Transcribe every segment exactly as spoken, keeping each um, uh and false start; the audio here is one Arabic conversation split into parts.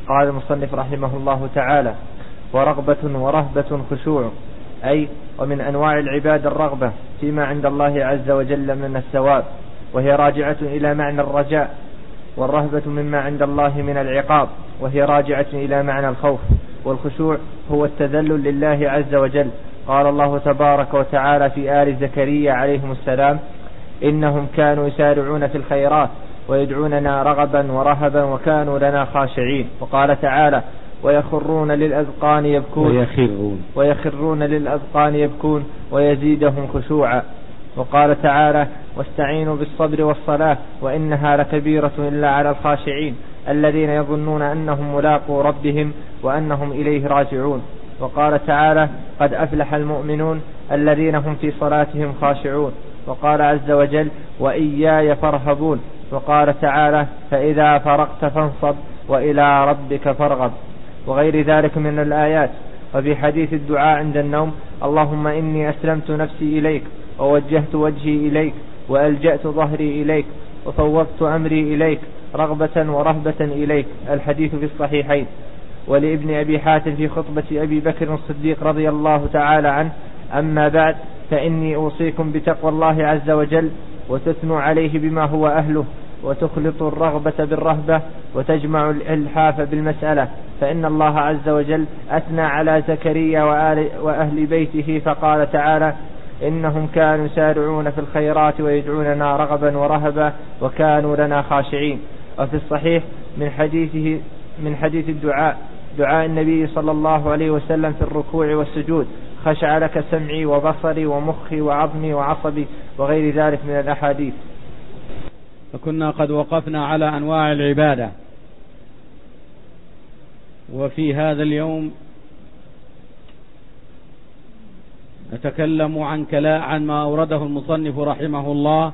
قال المصنف رحمه الله تعالى: ورغبة ورهبة خشوع، أي ومن أنواع العباد الرغبة فيما عند الله عز وجل من الثواب، وهي راجعة إلى معنى الرجاء، والرهبة مما عند الله من العقاب، وهي راجعة إلى معنى الخوف. والخشوع هو التذلل لله عز وجل. قال الله تبارك وتعالى في آل زكريا عليهم السلام: إنهم كانوا يسارعون في الخيرات ويدعوننا رغبا ورهبا وكانوا لنا خاشعين. وقال تعالى: ويخرون للأذقان يبكون ويخرون, ويخرون للأذقان يبكون ويزيدهم خشوعا. وقال تعالى: واستعينوا بالصبر والصلاة وإنها لكبيرة إلا على الخاشعين الذين يظنون أنهم ملاقو ربهم وأنهم إليه راجعون. وقال تعالى: قد أفلح المؤمنون الذين هم في صلاتهم خاشعون. وقال عز وجل: وإياي فارهبون. وقال تعالى: فإذا فرغت فانصب وإلى ربك فارغب، وغير ذلك من الآيات. وفي حديث الدعاء عند النوم: اللهم إني أسلمت نفسي إليك ووجهت وجهي إليك وألجأت ظهري إليك وفوضت أمري إليك رغبة ورهبة إليك. الحديث في الصحيحين. ولابن أبي حاتم في خطبة أبي بكر الصديق رضي الله تعالى عنه: أما بعد فإني أوصيكم بتقوى الله عز وجل، وتثنوا عليه بما هو أهله، وتخلط الرغبة بالرهبة، وتجمع الإلحاف بالمسألة، فإن الله عز وجل أثنى على زكريا وأهل بيته فقال تعالى: إنهم كانوا يسارعون في الخيرات ويدعوننا رغبا ورهبا وكانوا لنا خاشعين. وفي الصحيح من حديثه من حديث الدعاء دعاء النبي صلى الله عليه وسلم في الركوع والسجود: خشع لك سمعي وبصري ومخي وعظمي وعصبي، وغير ذلك من الأحاديث. فكنا قد وقفنا على أنواع العبادة، وفي هذا اليوم نتكلم عن كلا عن ما أورده المصنف رحمه الله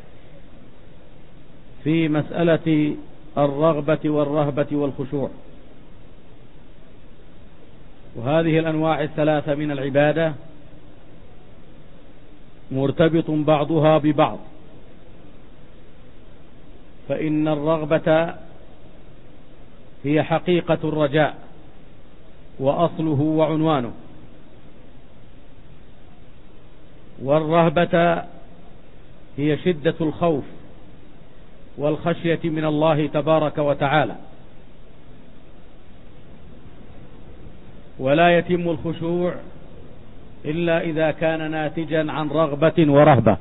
في مسألة الرغبة والرهبة والخشوع. وهذه الأنواع الثلاثة من العبادة مرتبط بعضها ببعض، فإن الرغبة هي حقيقة الرجاء وأصله وعنوانه، والرهبة هي شدة الخوف والخشية من الله تبارك وتعالى. ولا يتم الخشوع إلا إذا كان ناتجا عن رغبة ورهبة،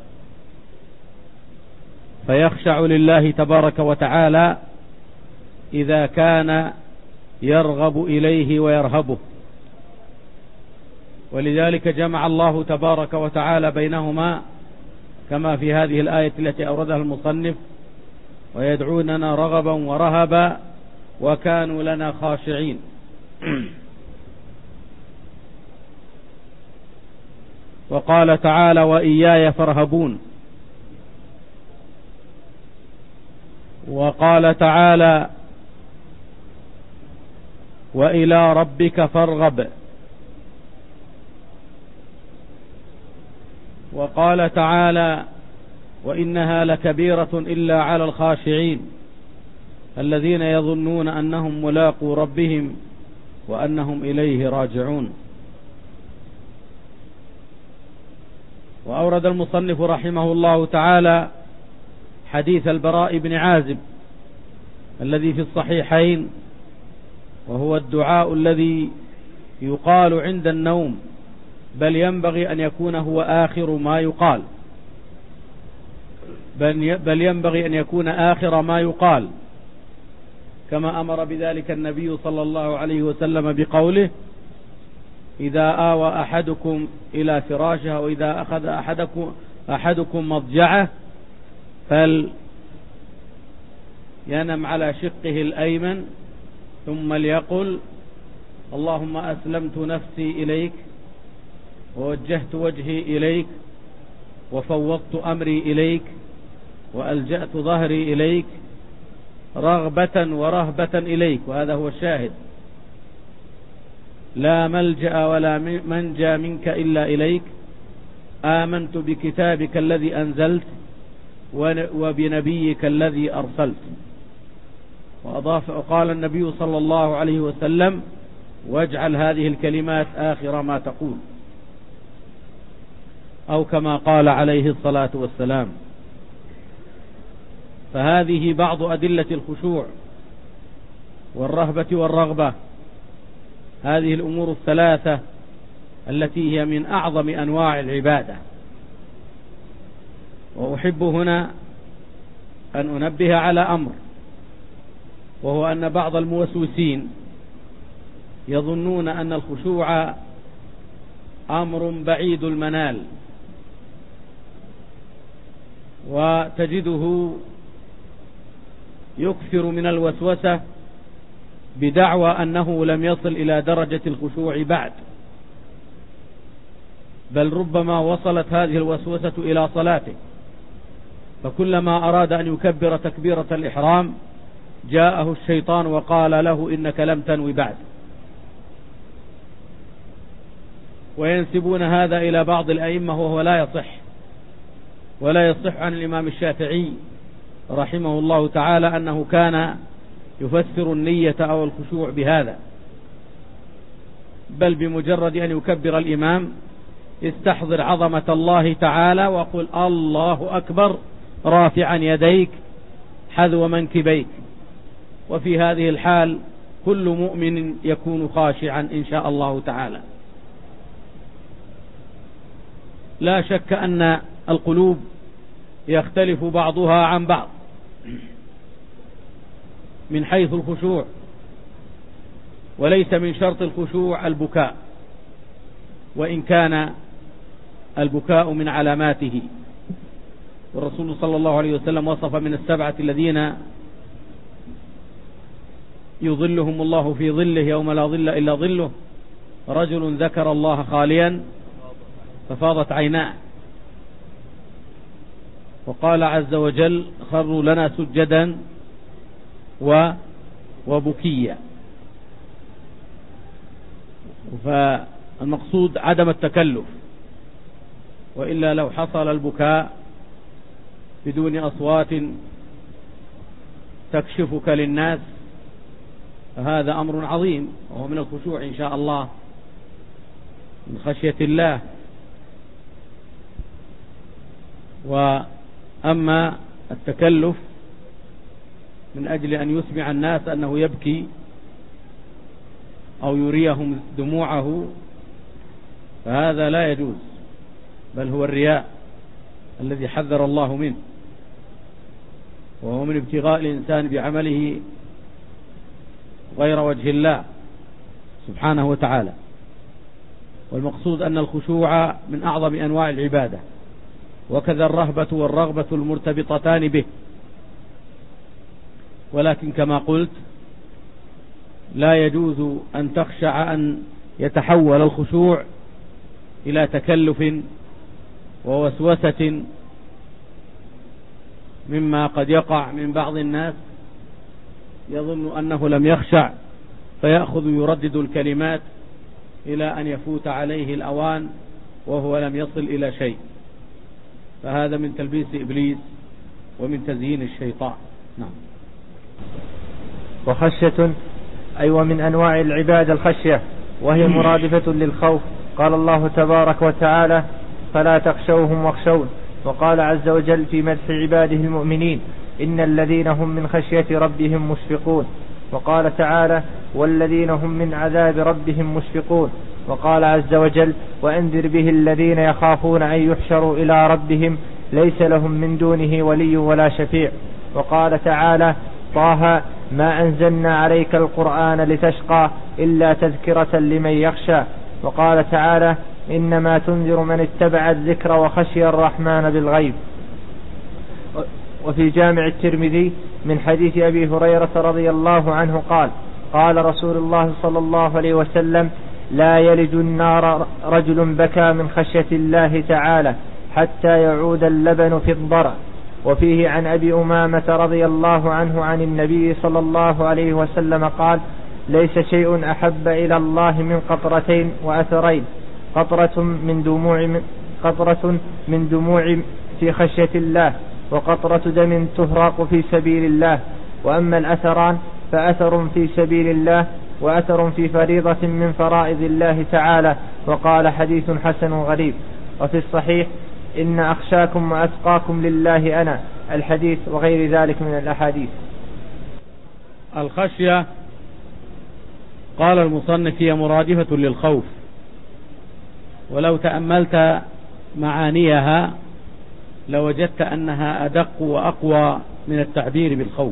فيخشع لله تبارك وتعالى إذا كان يرغب إليه ويرهبه. ولذلك جمع الله تبارك وتعالى بينهما كما في هذه الآية التي أوردها المصنف: ويدعوننا رغبا ورهبا وكانوا لنا خاشعين. وقال تعالى: وإياي فارهبون. وقال تعالى: وإلى ربك فارغب. وقال تعالى: وإنها لكبيرة إلا على الخاشعين الذين يظنون أنهم ملاقو ربهم وأنهم إليه راجعون. وأورد المصنف رحمه الله تعالى حديث البراء بن عازب الذي في الصحيحين، وهو الدعاء الذي يقال عند النوم، بل ينبغي أن يكون هو آخر ما يقال بل ينبغي أن يكون آخر ما يقال، كما أمر بذلك النبي صلى الله عليه وسلم بقوله: إذا آوى أحدكم إلى فراشها وإذا أخذ أحدكم, أحدكم مضجعه فلينم على شقه الأيمن ثم ليقل: اللهم أسلمت نفسي إليك ووجهت وجهي إليك وفوضت أمري إليك وألجأت ظهري إليك رغبة ورهبة إليك. وهذا هو الشاهد: لا ملجأ ولا منجى منك إلا إليك، آمنت بكتابك الذي أنزلت وبنبيك الذي أرسلت. وأضاف وقال النبي صلى الله عليه وسلم: واجعل هذه الكلمات آخر ما تقول، أو كما قال عليه الصلاة والسلام. فهذه بعض أدلة الخشوع والرهبة والرغبة، هذه الأمور الثلاثة التي هي من أعظم أنواع العبادة. وأحب هنا أن أنبه على أمر، وهو أن بعض الموسوسين يظنون أن الخشوع أمر بعيد المنال، وتجده يكثر من الوسوسة بدعوى أنه لم يصل إلى درجة الخشوع بعد، بل ربما وصلت هذه الوسوسة إلى صلاته، فكلما أراد أن يكبر تكبيرة الإحرام جاءه الشيطان وقال له: إنك لم تنوي بعد. وينسبون هذا إلى بعض الأئمة وهو لا يصح، ولا يصح عن الإمام الشافعي رحمه الله تعالى أنه كان يفسر النية أو الخشوع بهذا، بل بمجرد أن يكبر الإمام استحضر عظمة الله تعالى وقل: الله أكبر، رافعا يديك حذو منكبيك. وفي هذه الحال كل مؤمن يكون خاشعا إن شاء الله تعالى. لا شك أن القلوب يختلف بعضها عن بعض من حيث الخشوع، وليس من شرط الخشوع البكاء، وإن كان البكاء من علاماته. والرسول صلى الله عليه وسلم وصف من السبعة الذين يظلهم الله في ظله يوم لا ظل إلا ظله: رجل ذكر الله خاليا ففاضت عيناه. وقال عز وجل: خروا لنا سجدا وبكيا. فالمقصود عدم التكلف، وإلا لو حصل البكاء بدون أصوات تكشفك للناس فهذا أمر عظيم، وهو من الخشوع إن شاء الله، من خشية الله. وأما التكلف من أجل أن يسمع الناس أنه يبكي أو يريهم دموعه فهذا لا يجوز، بل هو الرياء الذي حذر الله منه، وهو من ابتغاء الإنسان بعمله غير وجه الله سبحانه وتعالى. والمقصود أن الخشوع من أعظم أنواع العبادة، وكذا الرهبة والرغبة المرتبطتان به. ولكن كما قلت لا يجوز أن تخشع أن يتحول الخشوع إلى تكلف ووسوسة، مما قد يقع من بعض الناس يظن أنه لم يخشع فيأخذ يردد الكلمات إلى أن يفوت عليه الأوان وهو لم يصل إلى شيء، فهذا من تلبيس إبليس ومن تزيين الشيطان. نعم. وخشية أي ومن أنواع العبادة الخشية، وهي مرادفة للخوف. قال الله تبارك وتعالى: فلا تخشوهم واخشون. وقال عز وجل في مدح عباده المؤمنين: إن الذين هم من خشية ربهم مشفقون. وقال تعالى: والذين هم من عذاب ربهم مشفقون. وقال عز وجل: وأنذر به الذين يخافون أن يحشروا إلى ربهم ليس لهم من دونه ولي ولا شفيع. وقال تعالى: طه ما أنزلنا عليك القرآن لتشقى إلا تذكرة لمن يخشى. وقال تعالى: إنما تنذر من اتبع الذكر وخشي الرحمن بالغيب. وفي جامع الترمذي من حديث أبي هريرة رضي الله عنه قال: قال رسول الله صلى الله عليه وسلم: لا يلج النار رجل بكى من خشية الله تعالى حتى يعود اللبن في الضرع. وفيه عن أبي أمامة رضي الله عنه عن النبي صلى الله عليه وسلم قال: ليس شيء أحب إلى الله من قطرتين وأثرين، قطرة من دموع من قطرة من دموع في خشية الله، وقطرة دم تهراق في سبيل الله. وأما الأثران فأثر في سبيل الله وأثر في فريضة من فرائض الله تعالى. وقال حديث حسن غريب. وفي الصحيح إن أخشاكم وأتقاكم لله أنا، الحديث وغير ذلك من الأحاديث. الخشية قال المصنف هي مرادفة للخوف، ولو تأملت معانيها لوجدت أنها أدق وأقوى من التعبير بالخوف.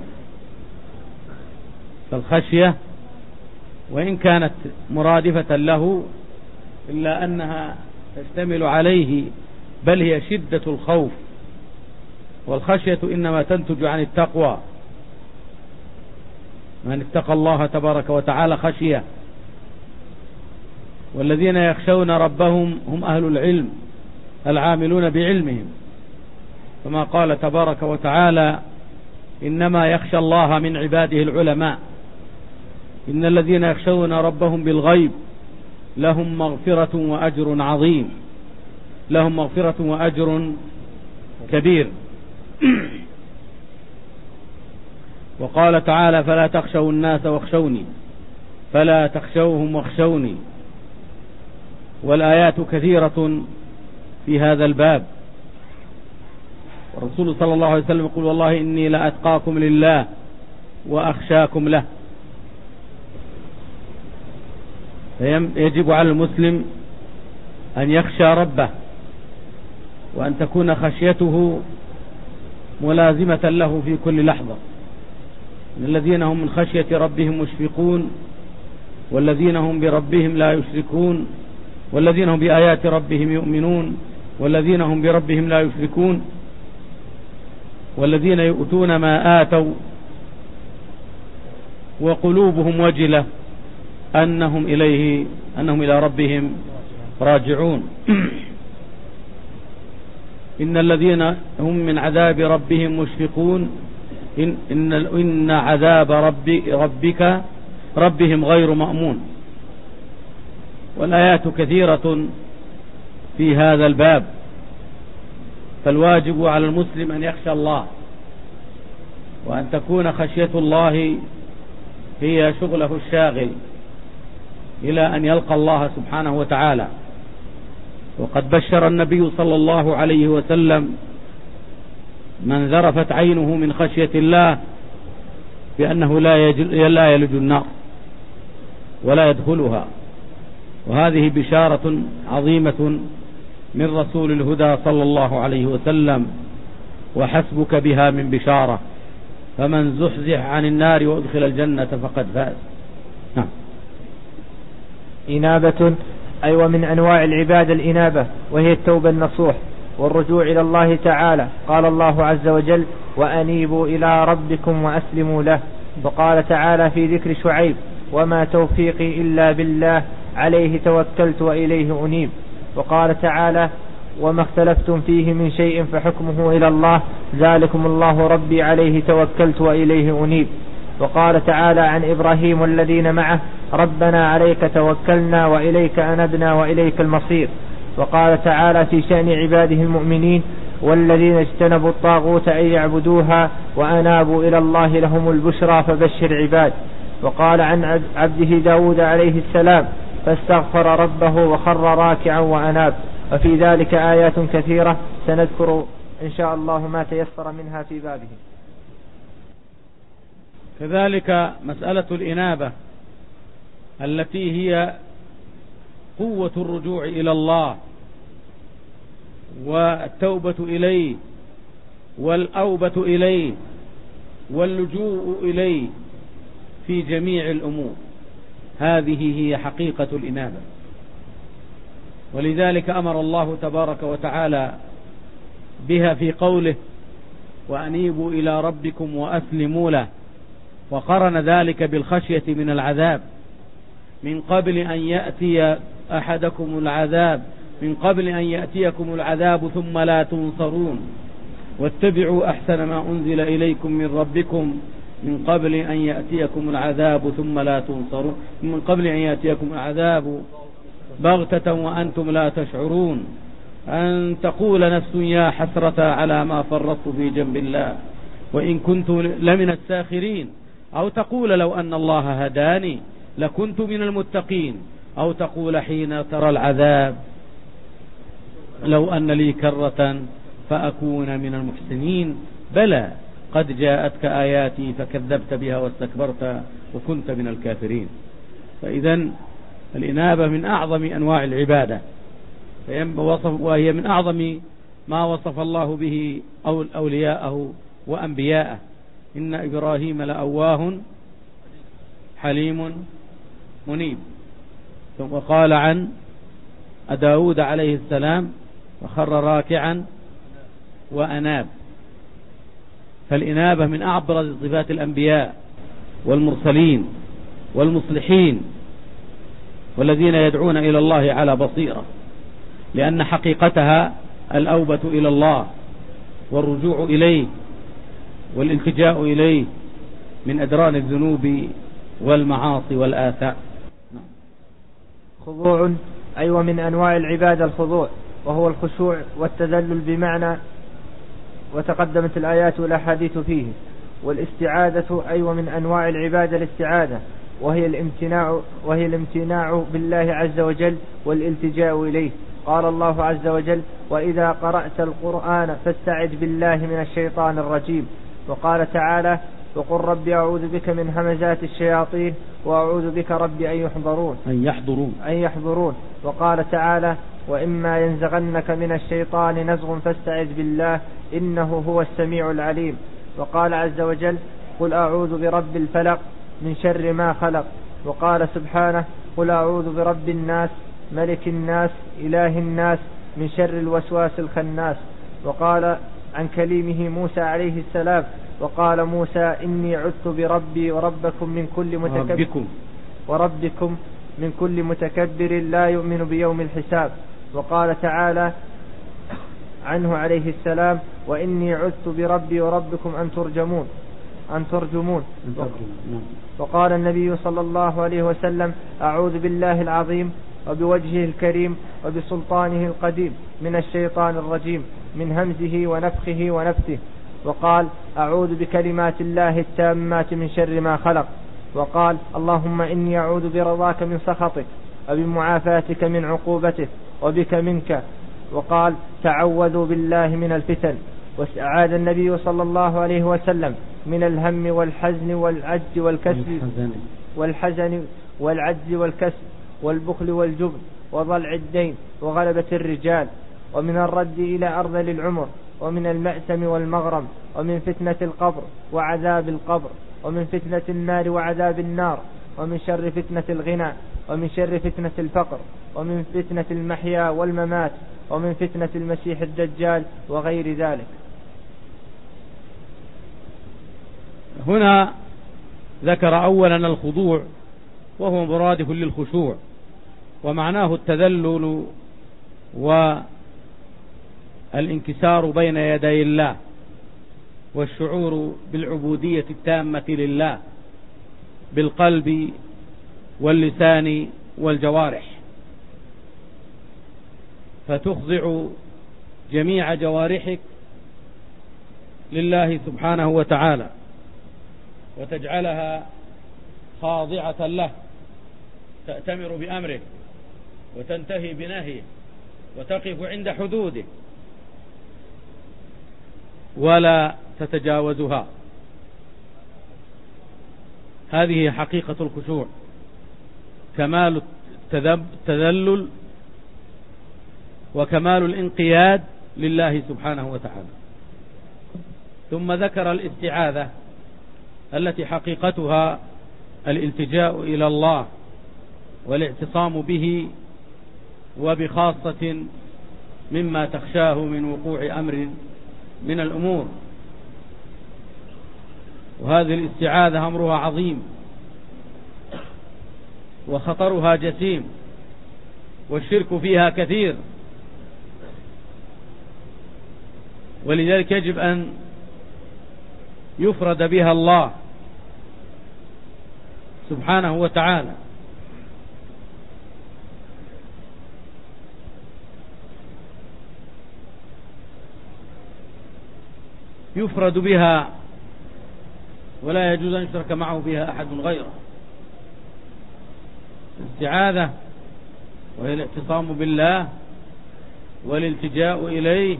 فالخشية وإن كانت مرادفة له إلا أنها تشتمل عليه، بل هي شدة الخوف. والخشية إنما تنتج عن التقوى، من اتقى الله تبارك وتعالى خشية. والذين يخشون ربهم هم أهل العلم العاملون بعلمهم، كما قال تبارك وتعالى إنما يخشى الله من عباده العلماء. إن الذين يخشون ربهم بالغيب لهم مغفرة وأجر عظيم، لهم مغفرة وأجر كبير. وقال تعالى فلا تخشوا الناس واخشوني فلا تخشوهم واخشوني. والآيات كثيرة في هذا الباب. والرسول صلى الله عليه وسلم يقول والله إني لأتقاكم لله وأخشاكم له. يجب على المسلم أن يخشى ربه، وأن تكون خشيته ملازمة له في كل لحظة. من الذين هم من خشية ربهم مشفقون، والذين هم بربهم لا يشركون، والذين هم بآيات ربهم يؤمنون، والذين هم بربهم لا يشركون، والذين يؤتون ما آتوا وقلوبهم وجلة أنهم إليه أنهم إلى ربهم راجعون. إن الذين هم من عذاب ربهم مشفقون إن, إن, إن عذاب ربي ربك ربهم غير مأمون. والآيات كثيرة في هذا الباب. فالواجب على المسلم أن يخشى الله، وأن تكون خشية الله هي شغله الشاغل إلى أن يلقى الله سبحانه وتعالى. وقد بشر النبي صلى الله عليه وسلم من ذرفت عينه من خشية الله بأنه لا يلج النار ولا يدخلها. وهذه بشارة عظيمة من رسول الهدى صلى الله عليه وسلم، وحسبك بها من بشارة. فمن زحزح عن النار وادخل الجنة فقد فاز. نعم. إنابة أي ومن أنواع العبادة الإنابة، وهي التوبة النصوح والرجوع إلى الله تعالى. قال الله عز وجل وأنيبوا إلى ربكم وأسلموا له. وقال تعالى في ذكر شعيب وما توفيقي إلا بالله عليه توكلت وإليه أنيب. وقال تعالى وما اختلفتم فيه من شيء فحكمه إلى الله ذلكم الله ربي عليه توكلت وإليه أنيب. وقال تعالى عن إبراهيم والذين معه ربنا عليك توكلنا وإليك أنبنا وإليك المصير. وقال تعالى في شأن عباده المؤمنين والذين اجتنبوا الطاغوت أن يعبدوها وأنابوا إلى الله لهم البشرى فبشر عباد. وقال عن عبده داود عليه السلام فاستغفر ربه وخر راكعا وأناب. وفي ذلك آيات كثيرة سنذكر إن شاء الله ما تيسر منها في بابه. كذلك مسألة الإنابة التي هي قوة الرجوع إلى الله والتوبة إليه والأوبة إليه واللجوء إليه في جميع الأمور، هذه هي حقيقة الإنابة. ولذلك أمر الله تبارك وتعالى بها في قوله وأنيبوا إلى ربكم وأسلموا له، وقرن ذلك بالخشية من العذاب من قبل أن يأتي أحدكم العذاب من قبل أن يأتيكم العذاب ثم لا تنصرون واتبعوا أحسن ما أنزل إليكم من ربكم من قبل أن يأتيكم العذاب ثم لا تنصرون من قبل أن يأتيكم العذاب بغتة وأنتم لا تشعرون أن تقول نفس يا حسرة على ما فرطت في جنب الله وإن كنت لمن الساخرين أو تقول لو أن الله هداني لكنت من المتقين، أو تقول حين ترى العذاب لو أن لي كرة فأكون من المحسنين. بلى قد جاءتك آياتي فكذبت بها واستكبرت وكنت من الكافرين. فإذا الإنابة من أعظم أنواع العبادة، وهي من أعظم ما وصف الله به أولياءه وأنبياءه. إن إبراهيم لأواه حليم منيب. وقال عن داود عليه السلام وخر راكعا وأناب. فالإنابة من أعبر صفات الأنبياء والمرسلين والمصلحين والذين يدعون إلى الله على بصيرة، لأن حقيقتها الأوبة إلى الله والرجوع إليه والالتجاء إليه من أدران الذنوب والمعاصي والآثام. خضوع أي ومن أنواع العبادة الخضوع، وهو الخشوع والتذلل بمعنى، وتقدمت الآيات والأحاديث فيه. والاستعاذة أي ومن أنواع العبادة الاستعاذة، وهي الامتناع, وهي الامتناع بالله عز وجل والالتجاء إليه. قال الله عز وجل: وإذا قرأت القرآن فاستعذ بالله من الشيطان الرجيم. وقال تعالى: وقل رب أعوذ بك من همزات الشياطين وأعوذ بك رب أن يحضرون أن يحضرون, أن يحضرون. وقال تعالى: وإما ينزغنك من الشيطان نزغ فاستعذ بالله إنه هو السميع العليم. وقال عز وجل: قل أعوذ برب الفلق من شر ما خلق. وقال سبحانه: قل أعوذ برب الناس ملك الناس إله الناس من شر الوسواس الخناس. وقال عن كليمه موسى عليه السلام: وقال موسى إني عذت بربي وربكم من كل متكبر وربكم من كل متكبر لا يؤمن بيوم الحساب. وقال تعالى عنه عليه السلام: وإني عذت بربي وربكم أن ترجمون أن ترجمون. وقال النبي صلى الله عليه وسلم: أعوذ بالله العظيم وبوجهه الكريم وبسلطانه القديم من الشيطان الرجيم من همزه ونفخه ونفثه. وقال: أعوذ بكلمات الله التامات من شر ما خلق. وقال: اللهم إني أعوذ برضاك من سخطك وبمعافاتك من عقوبتك وبك منك. وقال: تعوذوا بالله من الفتن. واستعاذ النبي صلى الله عليه وسلم من الهم والحزن والعجز والكسل والحزن والعجز والكسل والبخل والجبن وضلع الدين وغلبة الرجال، ومن الرد إلى أرذل العمر، ومن المأثم والمغرم، ومن فتنة القبر وعذاب القبر، ومن فتنة النار وعذاب النار، ومن شر فتنة الغنى، ومن شر فتنة الفقر، ومن فتنة المحيا والممات، ومن فتنة المسيح الدجال وغير ذلك. هنا ذكر أولا الخضوع وهو مرادف للخشوع، ومعناه التذلل والانكسار بين يدي الله والشعور بالعبودية التامة لله بالقلب واللسان والجوارح، فتخضع جميع جوارحك لله سبحانه وتعالى وتجعلها خاضعة له، تأتمر بأمره وتنتهي بنهيه وتقف عند حدوده ولا تتجاوزها. هذه حقيقة الخشوع، كمال التذلل وكمال الانقياد لله سبحانه وتعالى. ثم ذكر الاستعاذة التي حقيقتها الالتجاء إلى الله والاعتصام به وبخاصة مما تخشاه من وقوع أمر من الأمور. وهذه الاستعاذة أمرها عظيم وخطرها جسيم والشرك فيها كثير، ولذلك يجب أن يفرد بها الله سبحانه وتعالى. يفرد بها ولا يجوز أن يشرك معه فيها أحد غيره. الاستعاذة وهي الاعتصام بالله والالتجاء إليه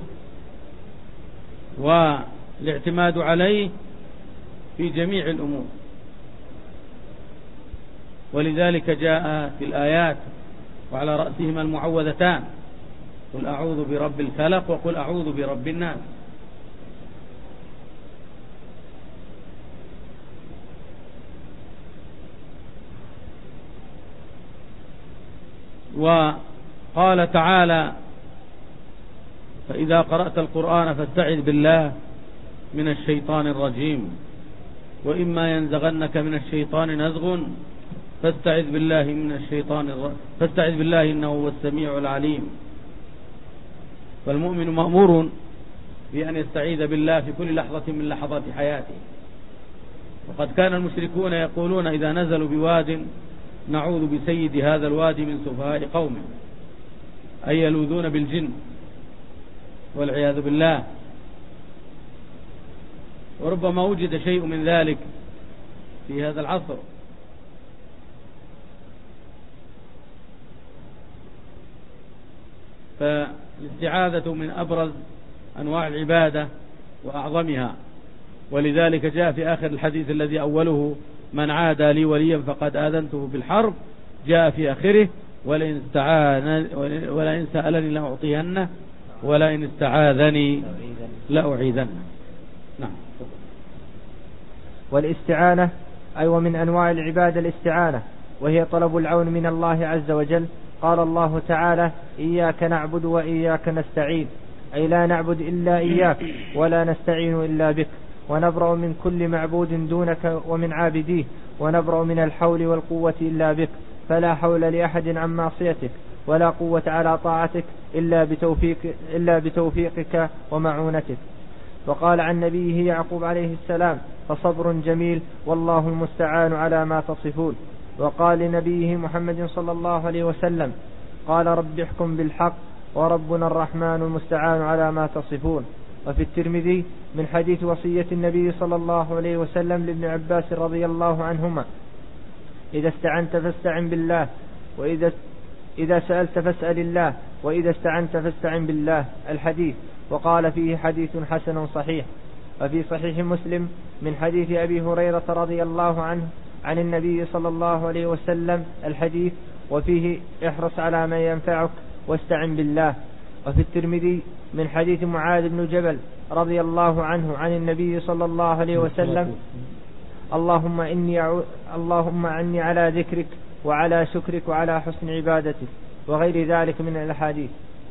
والاعتماد عليه في جميع الأمور، ولذلك جاء في الآيات وعلى رأسهما المعوذتان: قل أعوذ برب الفلق وقل أعوذ برب الناس. وقال تعالى: فإذا قرأت القرآن فاستعذ بالله من الشيطان الرجيم وإما ينزغنك من الشيطان نزغ فاستعذ بالله من الشيطان الرجيم فاستعذ بالله إنه هو السميع العليم. فالمؤمن مأمور بأن يستعيذ بالله في كل لحظة من لحظات حياته. وقد كان المشركون يقولون إذا نزلوا بواد: نعوذ بسيد هذا الوادي من سفهاء قومه، أي يلوذون بالجن والعياذ بالله. وربما وجد شيء من ذلك في هذا العصر. فالاستعاذة من أبرز أنواع العبادة وأعظمها، ولذلك جاء في آخر الحديث الذي أوله: من عادى لي وليا فقد آذنته بالحرب، جاء في آخره: ولئن استعاذني ولئن سألني لأعطينه ولئن استعاذني لأعيذنه. نعم. والاستعانة أي ومن أنواع العبادة الاستعانة، وهي طلب العون من الله عز وجل. قال الله تعالى: إياك نعبد وإياك نستعين، أي لا نعبد إلا إياك ولا نستعين إلا بك، ونبرأ من كل معبود دونك ومن عابديه، ونبرأ من الحول والقوة إلا بك، فلا حول لأحد عن معصيتك ولا قوة على طاعتك إلا بتوفيق إلا بتوفيقك ومعونتك. وقال عن نبيه يعقوب عليه السلام: فصبر جميل والله المستعان على ما تصفون. وقال لنبيه محمد صلى الله عليه وسلم: قال رب احكم بالحق وربنا الرحمن المستعان على ما تصفون. وفي الترمذي من حديث وصية النبي صلى الله عليه وسلم لابن عباس رضي الله عنهما: إذا استعنت فاستعن بالله، وإذا إذا سألت فاسأل الله، وإذا استعنت فاستعن بالله. الحديث. وقال فيه: حديث حسن صحيح. وفي صحيح مسلم من حديث أبي هريرة رضي الله عنه عن النبي صلى الله عليه وسلم الحديث، وفيه: احرص على ما ينفعك واستعن بالله. وفي الترمذي من حديث معاذ بن جبل رضي الله عنه عن النبي صلى الله عليه وسلم: اللهم إني أعو... اللهم أعني على ذكرك وعلى شكرك وعلى حسن عبادتك، وغير ذلك من الأحاديث.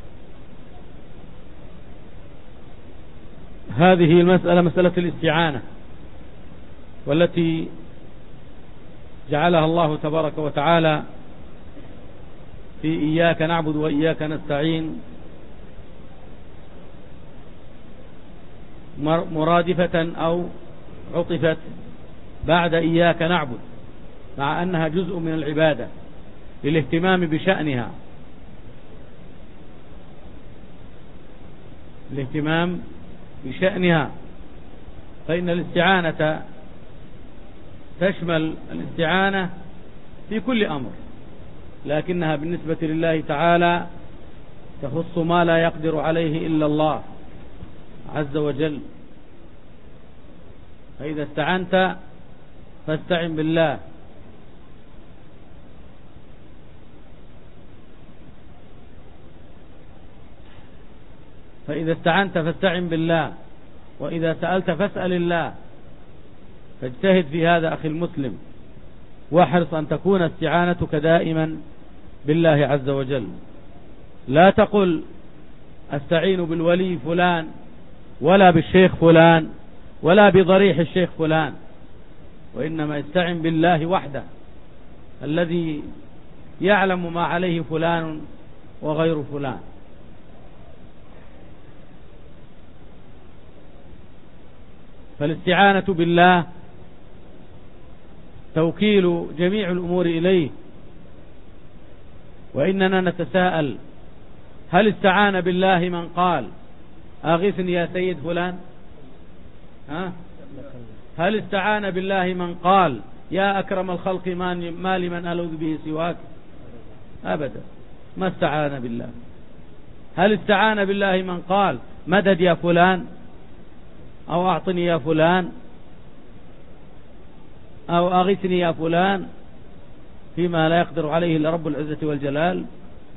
هذه المسألة مسألة الاستعانة، والتي جعلها الله تبارك وتعالى في إياك نعبد وإياك نستعين مرادفة أو عطفت بعد إياك نعبد، مع أنها جزء من العبادة للاهتمام بشأنها، الاهتمام بشأنها. فإن الاستعانة تشمل الاستعانة في كل أمر، لكنها بالنسبة لله تعالى تخص ما لا يقدر عليه إلا الله عز وجل. فإذا استعنت فاستعن بالله. فإذا استعنت فاستعن بالله، وإذا سألت فاسأل الله. فاجتهد في هذا أخي المسلم، واحرص أن تكون استعانتك دائما بالله عز وجل. لا تقل أستعين بالولي فلان ولا بالشيخ فلان ولا بضريح الشيخ فلان، وإنما استعن بالله وحده الذي يعلم ما عليه فلان وغير فلان. فالاستعانة بالله توكيل جميع الأمور إليه. وإننا نتساءل: هل استعان بالله من قال أغثني يا سيد فلان؟ ها؟ هل استعان بالله من قال يا أكرم الخلق ما لمن ألوذ به سواك؟ أبدا، ما استعان بالله. هل استعان بالله من قال مدد يا فلان، أو أعطني يا فلان، أو أغثني يا فلان، فيما لا يقدر عليه إلا رب العزة والجلال؟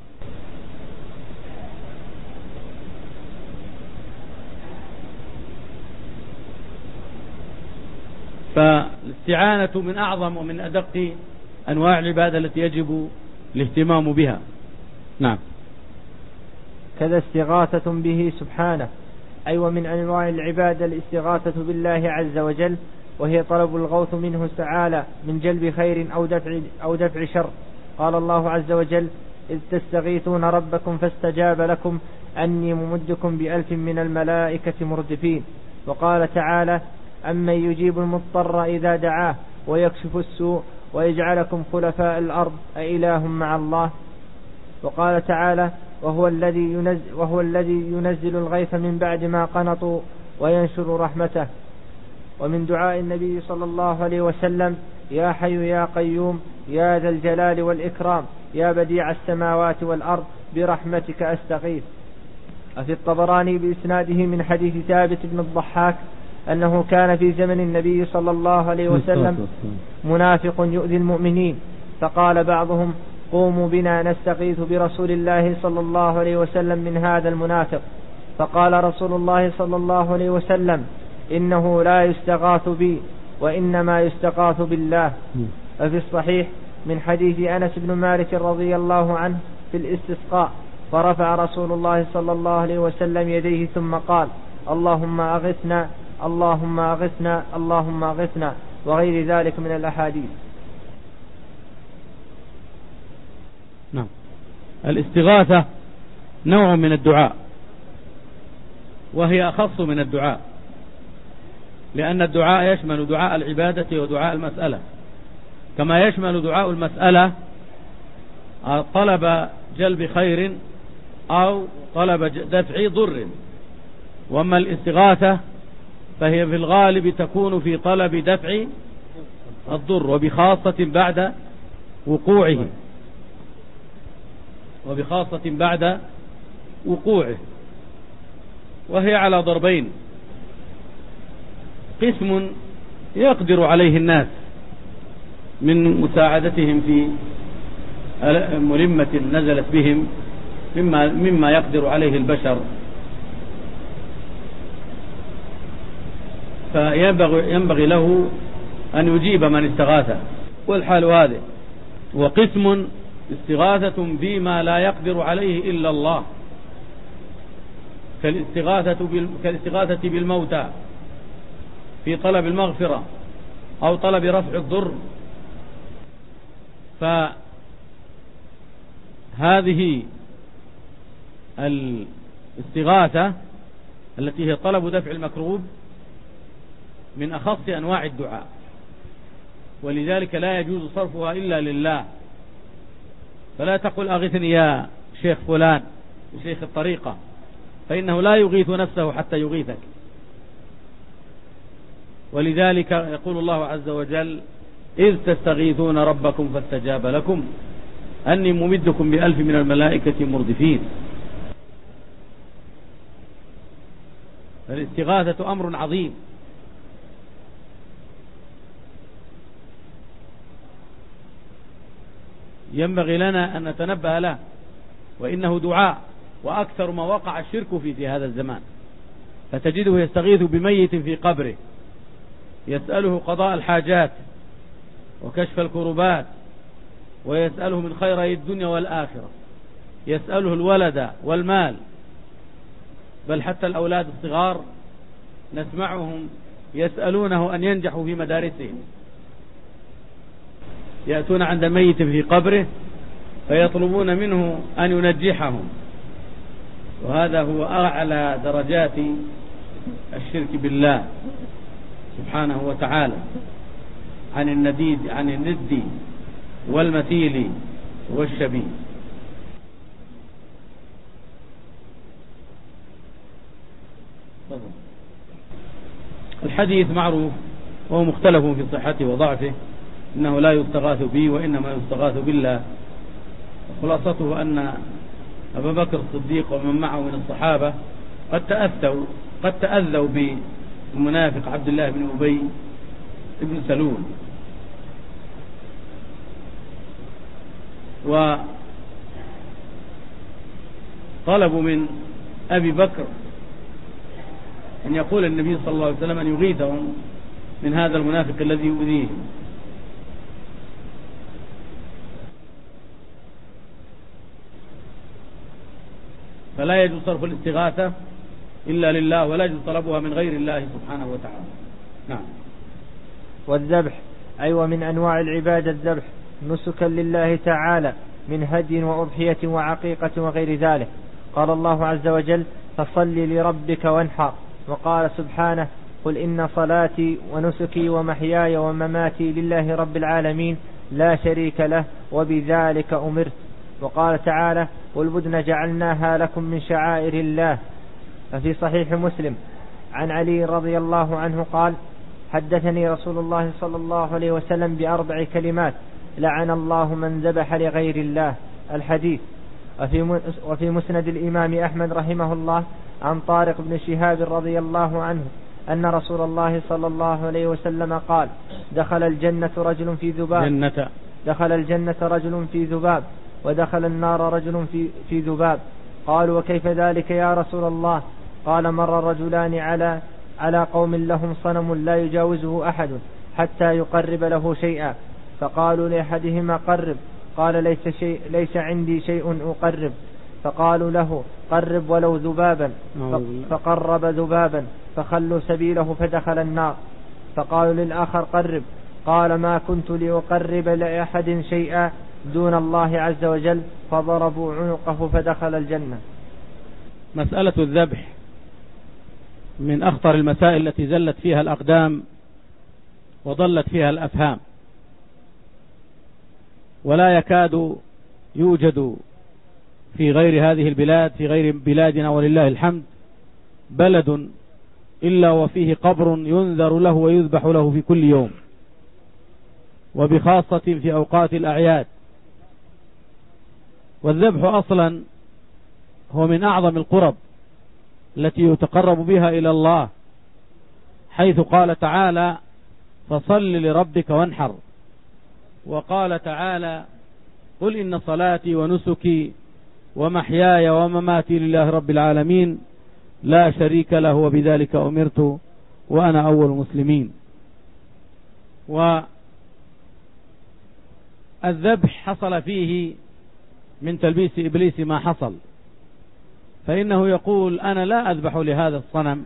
فالاستعانة من أعظم ومن أدق أنواع العبادة التي يجب الاهتمام بها. نعم. كذا استغاثة به سبحانه، أي أيوة ومن أنواع العبادة الاستغاثة بالله عز وجل، وهي طلب الغوث منه تعالى من جلب خير أو دفع, أو دفع شر. قال الله عز وجل: إذ تستغيثون ربكم فاستجاب لكم أني ممدكم بألف من الملائكة مردفين. وقال تعالى: أمن يجيب المضطر إذا دعاه ويكشف السوء ويجعلكم خلفاء الأرض أإله مع الله. وقال تعالى: وهو الذي ينزل, وهو الذي ينزل الغيث من بعد ما قنطوا وينشر رحمته. ومن دعاء النبي صلى الله عليه وسلم: يا حي يا قيوم يا ذا الجلال والإكرام يا بديع السماوات والأرض برحمتك أستغيث. وفي الطبراني بإسناده من حديث ثابت بن الضحاك أنه كان في زمن النبي صلى الله عليه وسلم منافق يؤذي المؤمنين، فقال بعضهم: قوموا بنا نستغيث برسول الله صلى الله عليه وسلم من هذا المنافق. فقال رسول الله صلى الله عليه وسلم: إنه لا يستغاث بي وإنما يستغاث بالله. وفي الصحيح من حديث أنس بن مالك رضي الله عنه في الاستسقاء: فرفع رسول الله صلى الله عليه وسلم يديه ثم قال: اللهم أغثنا اللهم أغثنا اللهم أغثنا، وغير ذلك من الأحاديث. نعم. الاستغاثة نوع من الدعاء، وهي أخص من الدعاء، لأن الدعاء يشمل دعاء العبادة ودعاء المسألة، كما يشمل دعاء المسألة طلب جلب خير أو طلب دفع ضر. وأما الاستغاثة فهي في الغالب تكون في طلب دفع الضر، وبخاصة بعد وقوعه وبخاصة بعد وقوعه وهي على ضربين: قسم يقدر عليه الناس من مساعدتهم في ملمة نزلت بهم مما, مما يقدر عليه البشر، فينبغي ينبغي له أن يجيب من استغاث، والحال هذا. وقسم استغاثة بما لا يقدر عليه إلا الله، كالاستغاثة, كالاستغاثة بالموتى في طلب المغفرة أو طلب رفع الضر. فهذه الاستغاثة التي هي طلب دفع المكروب من أخص أنواع الدعاء، ولذلك لا يجوز صرفها إلا لله. فلا تقل أغثني يا شيخ فلان شيخ الطريقة، فإنه لا يغيث نفسه حتى يغيثك. ولذلك يقول الله عز وجل: إذ تستغيثون ربكم فاستجاب لكم أني ممدكم بألف من الملائكة مردفين. فالاستغاثة أمر عظيم، ينبغي لنا أن نتنبه له، وإنه دعاء، وأكثر ما وقع الشرك فيه في هذا الزمان. فتجده يستغيث بميت في قبره، يسأله قضاء الحاجات وكشف الكربات، ويسأله من خيري الدنيا والآخرة، يسأله الولد والمال، بل حتى الأولاد الصغار نسمعهم يسألونه أن ينجحوا في مدارسهم، يأتون عند ميت في قبره فيطلبون منه أن ينجحهم. وهذا هو أعلى درجات الشرك بالله سبحانه وتعالى، عن النديد عن الند والمثيل والشبيه. الحديث معروف وهو مختلف في صحته وضعفه، إنه لا يستغاث به وإنما يستغاث بالله. خلاصته أن أبا بكر الصديق ومن معه من الصحابة قد تأذوا قد تأذوا بالمنافق عبد الله بن أبي بن سلول، وطلبوا من أبي بكر أن يقول النبي صلى الله عليه وسلم أن يغيثهم من هذا المنافق الذي يؤذيهم. فلا يجوز صرف الاستغاثة إلا لله، ولا يجوز طلبها من غير الله سبحانه وتعالى. نعم. والذبح أي ومن أنواع العبادة الذبح نسكا لله تعالى من هدي وأضحية وعقيقة وغير ذلك. قال الله عز وجل: فصل لربك وانحر. وقال سبحانه: قل إن صلاتي ونسكي ومحياي ومماتي لله رب العالمين لا شريك له وبذلك أمرت. وقال تعالى: والبدن جعلناها لكم من شعائر الله. ففي صحيح مسلم عن علي رضي الله عنه قال: حدثني رسول الله صلى الله عليه وسلم بأربع كلمات: لعن الله من ذبح لغير الله. الحديث. وفي وفي مسند الإمام أحمد رحمه الله عن طارق بن شهاب رضي الله عنه أن رسول الله صلى الله عليه وسلم قال: دخل الجنة رجل في ذباب جنة. دخل الجنة رجل في ذباب ودخل النار رجل في, في ذباب. قالوا: وكيف ذلك يا رسول الله؟ قال: مر رجلان على على قوم لهم صنم لا يجاوزه أحد حتى يقرب له شيئا، فقالوا لأحدهما: قرب. قال: ليس, شيء ليس عندي شيء أقرب. فقالوا له: قرب ولو ذبابا. فقرب ذبابا فخلوا سبيله فدخل النار. فقالوا للآخر: قرب. قال: ما كنت لأقرب لأحد شيئا دون الله عز وجل. فضربوا عنقه فدخل الجنة. مسألة الذبح من أخطر المسائل التي زلت فيها الأقدام وضلت فيها الأفهام، ولا يكاد يوجد في غير هذه البلاد في غير بلادنا ولله الحمد بلد إلا وفيه قبر ينذر له ويذبح له في كل يوم، وبخاصة في أوقات الأعياد. والذبح أصلا هو من أعظم القرب التي يتقرب بها إلى الله، حيث قال تعالى: فصل لربك وانحر. وقال تعالى: قل إن صلاتي ونسكي ومحياي ومماتي لله رب العالمين لا شريك له وبذلك أمرت وأنا أول المسلمين. والذبح حصل فيه من تلبيس إبليس ما حصل، فإنه يقول: أنا لا أذبح لهذا الصنم،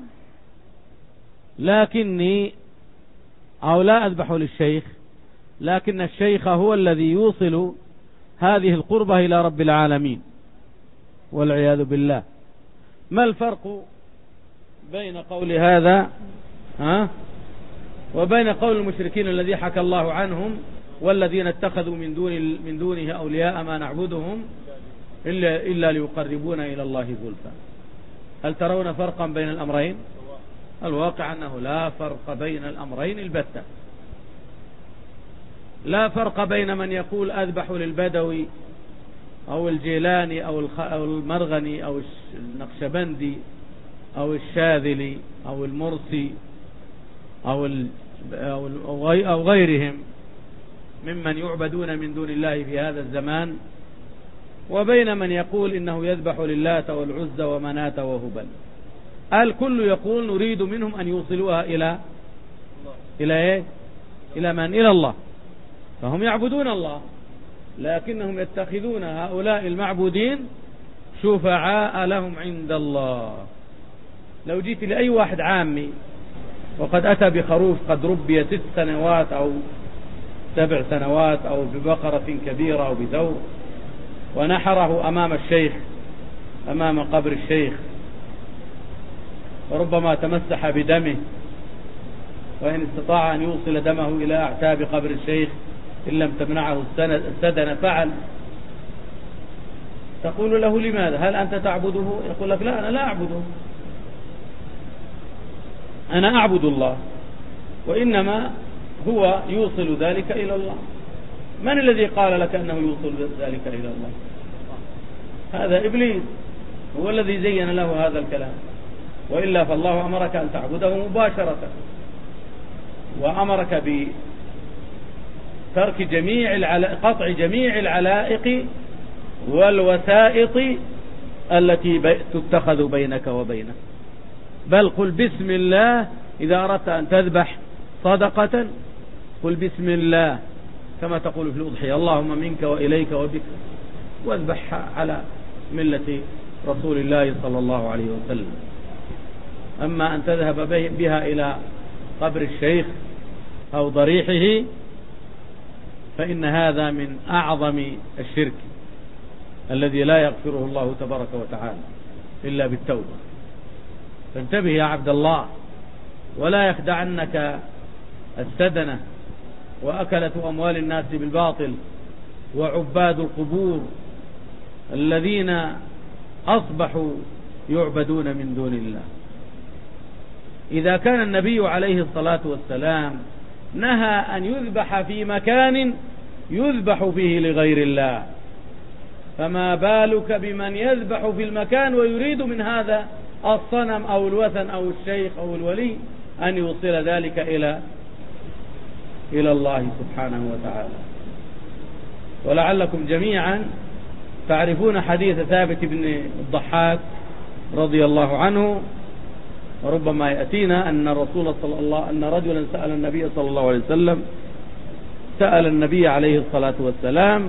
لكني أو لا أذبح للشيخ، لكن الشيخ هو الذي يوصل هذه القربة إلى رب العالمين والعياذ بالله. ما الفرق بين قول هذا ها وبين قول المشركين الذي حكى الله عنهم: والذين اتخذوا من دون من دونه أولياء ما نعبدهم إلا, إلا ليقربونا إلى الله زلفى؟ هل ترون فرقا بين الأمرين؟ الواقع أنه لا فرق بين الأمرين البتة. لا فرق بين من يقول أذبح للبدوي أو الجيلاني أو المرغني أو النقشبندي أو الشاذلي أو المرسي أو أو غيرهم ممن يعبدون من دون الله في هذا الزمان، وبين من يقول إنه يذبح للات والعزى ومناة وهبل. الكل يقول نريد منهم أن يوصلوها إلى إلى إيه؟ إلى من؟ إلى الله. فهم يعبدون الله، لكنهم يتخذون هؤلاء المعبودين شفعاء لهم عند الله. لو جيت لأي واحد عامي وقد أتى بخروف قد ربي ست سنوات أو سبع سنوات أو ببقرة كبيرة أو بثور، ونحره أمام الشيخ أمام قبر الشيخ، وربما تمسح بدمه، وإن استطاع أن يوصل دمه إلى أعتاب قبر الشيخ إن لم تمنعه السدن فعل. تقول له: لماذا؟ هل أنت تعبده؟ يقول لك: لا، أنا لا أعبده، أنا أعبد الله. وإنما هو يوصل ذلك إلى الله. من الذي قال لك أنه يوصل ذلك إلى الله؟ هذا إبليس هو الذي زين له هذا الكلام، وإلا فالله أمرك أن تعبده مباشرة، وأمرك بترك جميع العلائق، قطع جميع العلائق والوسائط التي تتخذ بينك وبينه. بل قل بسم الله إذا أردت أن تذبح صدقة، قل بسم الله كما تقول في الأضحية، اللهم منك وإليك وبك، واذبحها على ملة رسول الله صلى الله عليه وسلم. أما أن تذهب بها إلى قبر الشيخ أو ضريحه فإن هذا من أعظم الشرك الذي لا يغفره الله تبارك وتعالى إلا بالتوبة. فانتبه يا عبد الله، ولا يخدعنك السدنة وأكلة أموال الناس بالباطل وعباد القبور الذين أصبحوا يعبدون من دون الله. إذا كان النبي عليه الصلاة والسلام نهى أن يذبح في مكان يذبح فيه لغير الله، فما بالك بمن يذبح في المكان ويريد من هذا الصنم أو الوثن أو الشيخ أو الولي أن يوصل ذلك إلى إلى الله سبحانه وتعالى. ولعلكم جميعا تعرفون حديث ثابت بن الضحاك رضي الله عنه، وربما يأتينا أن رسول صلى الله أن رجلا سأل النبي صلى الله عليه وسلم سأل النبي عليه الصلاة والسلام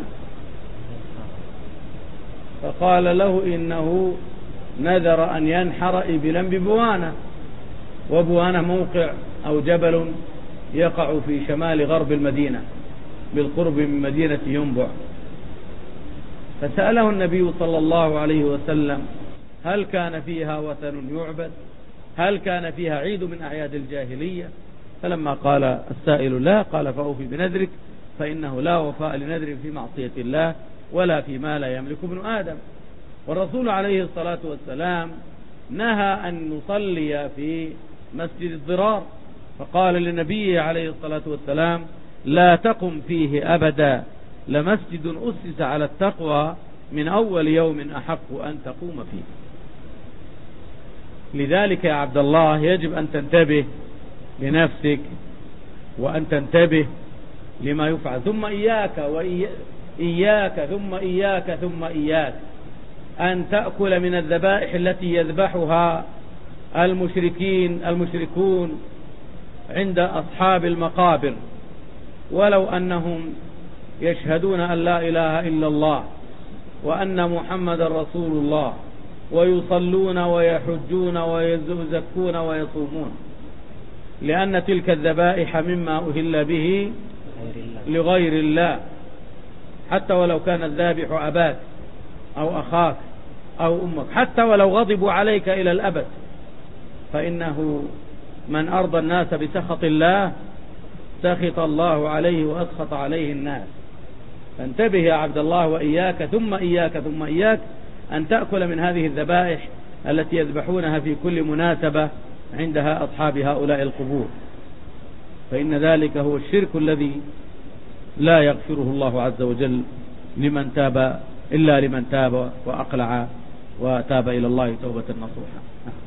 فقال له إنه نذر أن ينحر إبلا ببوانة، وبوانة موقع أو جبل يقع في شمال غرب المدينة بالقرب من مدينة ينبع. فسأله النبي صلى الله عليه وسلم هل كان فيها وثن يعبد؟ هل كان فيها عيد من أعياد الجاهلية؟ فلما قال السائل لا، قال فأوفي بنذرك، فإنه لا وفاء لنذر في معصية الله ولا فيما لا يملك ابن آدم. والرسول عليه الصلاة والسلام نهى أن نصلي في مسجد الضرار، فقال للنبي عليه الصلاة والسلام لا تقم فيه أبدا، لمسجد أسس على التقوى من أول يوم أحق أن تقوم فيه. لذلك يا عبد الله يجب أن تنتبه لنفسك وأن تنتبه لما يفعل، ثم إياك وإياك ثم إياك ثم إياك أن تأكل من الذبائح التي يذبحها المشركين المشركون عند أصحاب المقابر، ولو أنهم يشهدون أن لا إله إلا الله وأن محمد رسول الله ويصلون ويحجون ويزكون ويصومون، لأن تلك الذبائح مما أهل به لغير الله، حتى ولو كان الذابح أباك أو أخاك أو أمك، حتى ولو غضبوا عليك إلى الأبد، فإنه من أرضى الناس بسخط الله سخط الله عليه وأسخط عليه الناس. فانتبه يا عبد الله، وإياك ثم إياك ثم إياك أن تأكل من هذه الذبائح التي يذبحونها في كل مناسبة عندها أصحاب هؤلاء القبور، فإن ذلك هو الشرك الذي لا يغفره الله عز وجل لمن تاب إلا لمن تاب وأقلع وتاب إلى الله توبة نصوحا.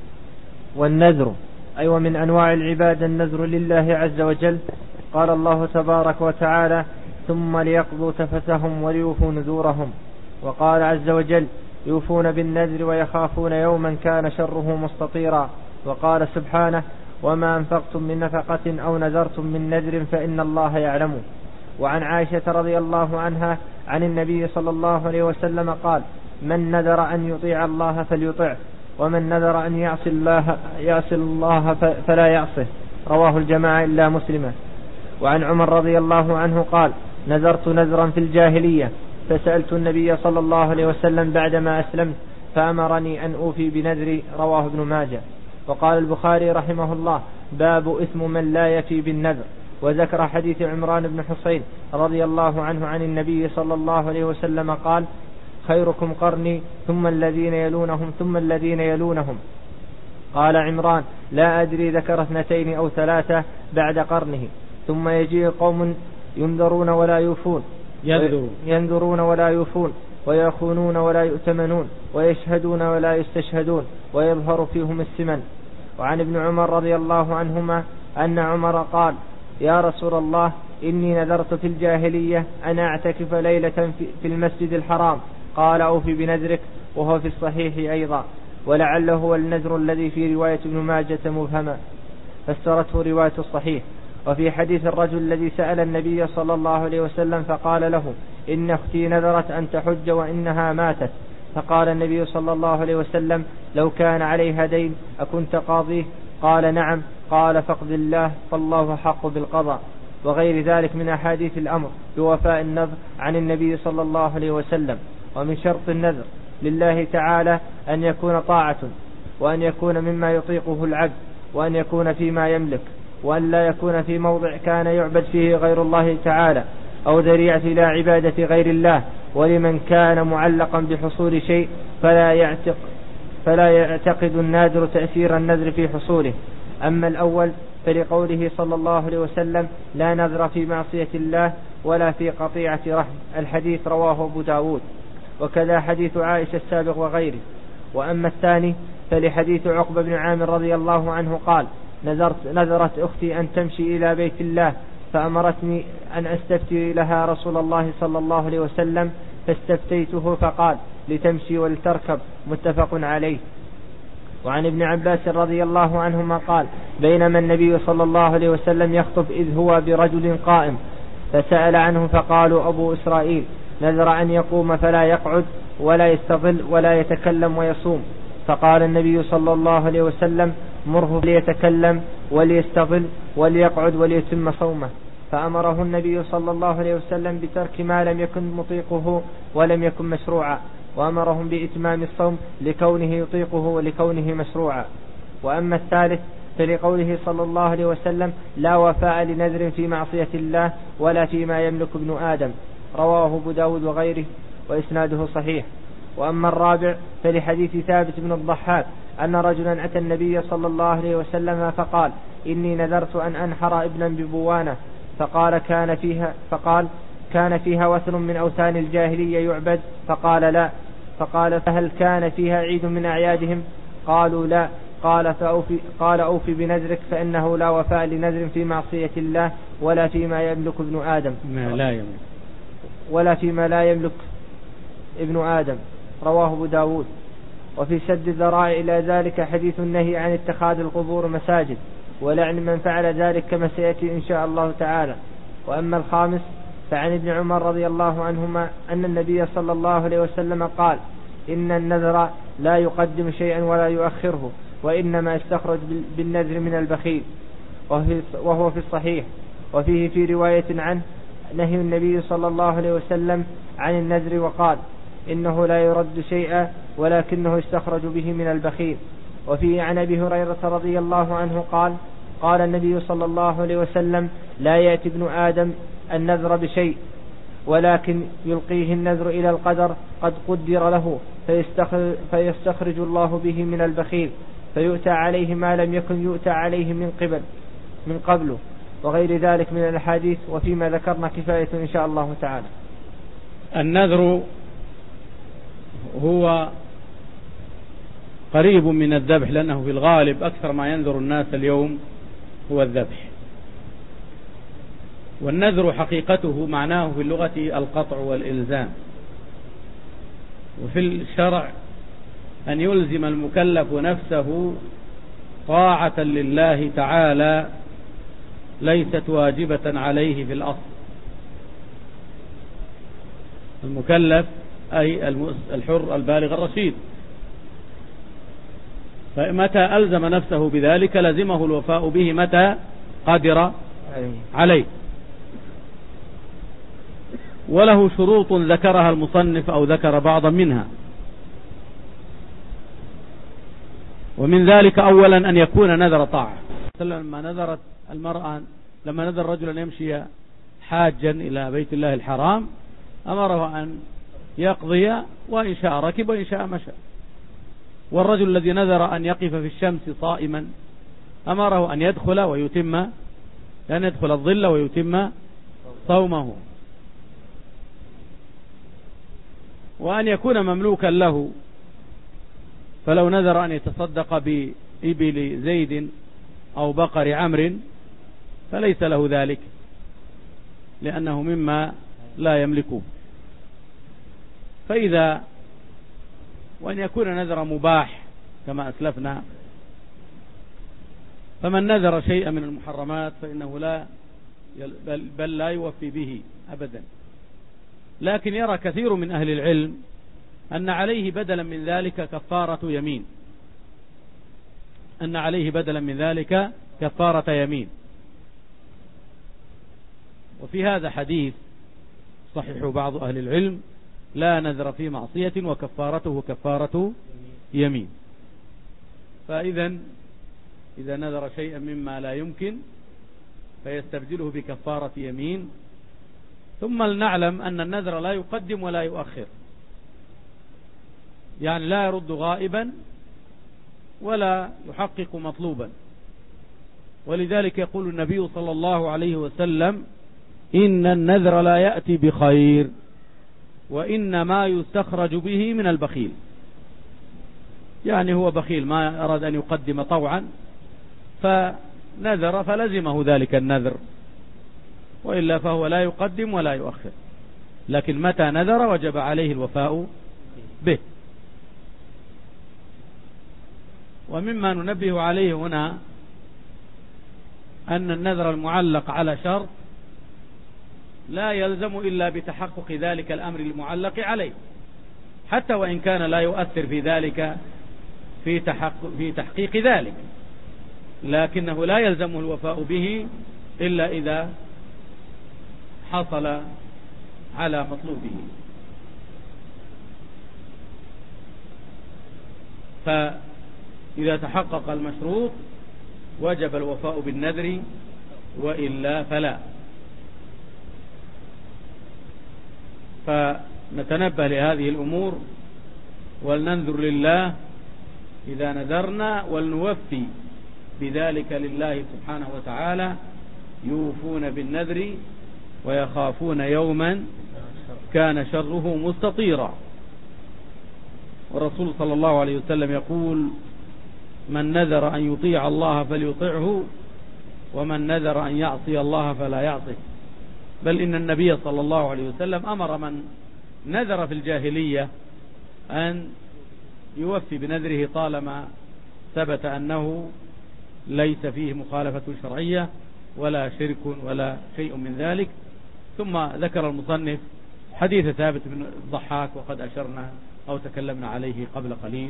والنذر أي ومن أنواع العبادة النذر لله عز وجل. قال الله تبارك وتعالى ثم ليقضوا تفثهم وليوفوا نذورهم. وقال عز وجل يوفون بالنذر ويخافون يوما كان شره مستطيرا. وقال سبحانه وما أنفقتم من نفقة أو نذرتم من نذر فإن الله يعلمه. وعن عائشة رضي الله عنها عن النبي صلى الله عليه وسلم قال من نذر أن يطيع الله فليطعه، ومن نذر أن يعصي الله, يعصي الله فلا يعصه. رواه الجماعة إلا مسلمة. وعن عمر رضي الله عنه قال نذرت نذرا في الجاهلية فسألت النبي صلى الله عليه وسلم بعدما أسلمت فأمرني أن أوفي بنذري. رواه ابن ماجه. وقال البخاري رحمه الله باب إثم من لا يفي بالنذر. وذكر حديث عمران بن حصين رضي الله عنه عن النبي صلى الله عليه وسلم قال خيركم قرني ثم الذين يلونهم ثم الذين يلونهم. قال عمران: لا أدري ذكر اثنتين أو ثلاثة بعد قرنه. ثم يجيء قوم ينذرون ولا يوفون ينذرون ولا يوفون ويخونون ولا يؤتمنون ويشهدون ولا يستشهدون ويظهر فيهم السمن. وعن ابن عمر رضي الله عنهما أن عمر قال: يا رسول الله، إني نذرت في الجاهلية أن أعتكف ليلة في المسجد الحرام. قال: أوفي بنذرك. وهو في الصحيح أيضا، ولعله هو النذر الذي في رواية ابن ماجة مبهما فسرته رواية الصحيح. وفي حديث الرجل الذي سأل النبي صلى الله عليه وسلم فقال له: إن أختي نذرت أن تحج وإنها ماتت. فقال النبي صلى الله عليه وسلم: لو كان عليها دين أكنت قاضيه؟ قال: نعم. قال: فاقض الله، فالله حق بالقضاء. وغير ذلك من أحاديث الأمر بوفاء النذر عن النبي صلى الله عليه وسلم. ومن شرط النذر لله تعالى أن يكون طاعة، وأن يكون مما يطيقه العبد، وأن يكون فيما يملك، وأن لا يكون في موضع كان يعبد فيه غير الله تعالى، أو ذريعة إلى عبادة غير الله. ولمن كان معلقا بحصول شيء فلا يعتق فلا يعتقد النادر تأثير النذر في حصوله. أما الأول فلقوله صلى الله عليه وسلم: لا نذر في معصية الله ولا في قطيعة رحم. الحديث رواه أبو داود، وكذا حديث عائشة السابق وغيره. وأما الثاني فلحديث عقبة بن عامر رضي الله عنه قال: نذرت نذرت أختي أن تمشي إلى بيت الله، فأمرتني أن أستفتي لها رسول الله صلى الله عليه وسلم، فاستفتيته فقال: لتمشي ولتركب. متفق عليه. وعن ابن عباس رضي الله عنهما قال: بينما النبي صلى الله عليه وسلم يخطب إذ هو برجل قائم، فسأل عنه فقالوا: أبو إسرائيل نذر أن يقوم فلا يقعد ولا يستظل ولا يتكلم ويصوم. فقال النبي صلى الله عليه وسلم: مره ليتكلم وليستظل وليقعد وليتم صومه. فأمره النبي صلى الله عليه وسلم بترك ما لم يكن مطيقه ولم يكن مشروعا، وأمرهم بإتمام الصوم لكونه يطيقه ولكونه مشروعا. وأما الثالث فلقوله صلى الله عليه وسلم: لا وفاء لنذر في معصية الله ولا فيما يملك ابن آدم. رواه أبو داود وغيره، وإسناده صحيح. وأما الرابع فلحديث ثابت بن الضحاك أن رجلا أتى النبي صلى الله عليه وسلم فقال: إني نذرت أن أنحر ابنا ببوانة. فقال: كان فيها فقال كان فيها وثن من أوثان الجاهلية يعبد؟ فقال: لا. فقال: فهل كان فيها عيد من أعيادهم؟ قالوا: لا. قال: فأوفي قال: أوفي بنذرك، فإنه لا وفاء لنذر في معصية الله ولا فيما يملك ابن آدم ما لا يملك ولا فيما لا يملك ابن آدم. رواه أبو داود. وفي سد الذرائع إلى ذلك حديث النهي عن اتخاذ القبور مساجد ولعن من فعل ذلك كما سيأتي إن شاء الله تعالى. وأما الخامس فعن ابن عمر رضي الله عنهما أن النبي صلى الله عليه وسلم قال: إن النذر لا يقدم شيئا ولا يؤخره، وإنما استخرج بالنذر من البخيل. وهو في الصحيح. وفيه في رواية عنه نهي النبي صلى الله عليه وسلم عن النذر وقال: إنه لا يرد شيئا ولكنه استخرج به من البخيل. وفيه عن أبي هريرة رضي الله عنه قال: قال النبي صلى الله عليه وسلم: لا يأتي ابن آدم النذر بشيء، ولكن يلقيه النذر إلى القدر قد قدر له، فيستخرج, فيستخرج الله به من البخيل، فيؤتى عليه ما لم يكن يؤتى عليه من قبل من قبله. وغير ذلك من الحديث. وفيما ذكرنا كفاية إن شاء الله تعالى. النذر هو قريب من الذبح، لأنه في الغالب أكثر ما ينذر الناس اليوم هو الذبح. والنذر حقيقته معناه في اللغة القطع والإلزام، وفي الشرع أن يلزم المكلف نفسه طاعة لله تعالى ليست واجبة عليه في الأصل. المكلف أي الحر البالغ الرشيد، فمتى ألزم نفسه بذلك لزمه الوفاء به متى قدر عليه. وله شروط ذكرها المصنف أو ذكر بعضا منها. ومن ذلك أولا أن يكون نذر طاعة. لما نذرت المرأة لما نذر الرجل أن يمشي حاجا إلى بيت الله الحرام أمره أن يقضي، وإن شاء ركب وإن شاء مشى. والرجل الذي نذر أن يقف في الشمس صائما أمره أن يدخل ويتم أن يدخل الظل ويتم صومه، وأن يكون مملوكا له، فلو نذر أن يتصدق بإبل زيد أو بقر عمرو فليس له ذلك لأنه مما لا يملكه. فإذا وأن يكون نذر مباح كما أسلفنا، فمن نذر شيئا من المحرمات فإنه لا بل, بل لا يوفي به أبدا. لكن يرى كثير من أهل العلم أن عليه بدلا من ذلك كفارة يمين، أن عليه بدلا من ذلك كفارة يمين. وفي هذا حديث صحيح بعض أهل العلم: لا نذر في معصية وكفارته كفارة يمين. فإذا إذا نذر شيئا مما لا يمكن فيستبدله بكفارة يمين. ثم لنعلم أن النذر لا يقدم ولا يؤخر، يعني لا يرد غائبا ولا يحقق مطلوبا. ولذلك يقول النبي صلى الله عليه وسلم: إن النذر لا يأتي بخير وإنما يستخرج به من البخيل. يعني هو بخيل ما أراد أن يقدم طوعا فنذر فلزمه ذلك النذر، وإلا فهو لا يقدم ولا يؤخر. لكن متى نذر وجب عليه الوفاء به. ومما ننبه عليه هنا أن النذر المعلق على شرط لا يلزم إلا بتحقق ذلك الأمر المعلق عليه، حتى وإن كان لا يؤثر في ذلك في تحقق في تحقيق ذلك، لكنه لا يلزمه الوفاء به إلا إذا حصل على مطلوبه. فإذا تحقق المشروط وجب الوفاء بالنذر، وإلا فلا. فنتنبه لهذه الأمور ولننذر لله إذا نذرنا، ولنوفي بذلك لله سبحانه وتعالى. يوفون بالنذر ويخافون يوما كان شره مستطيرا. والرسول صلى الله عليه وسلم يقول: من نذر أن يطيع الله فليطعه، ومن نذر أن يعصي الله فلا يعصيه. بل إن النبي صلى الله عليه وسلم أمر من نذر في الجاهلية أن يوفي بنذره طالما ثبت أنه ليس فيه مخالفة شرعية ولا شرك ولا شيء من ذلك. ثم ذكر المصنف حديث ثابت بن الضحاك، وقد أشرنا أو تكلمنا عليه قبل قليل.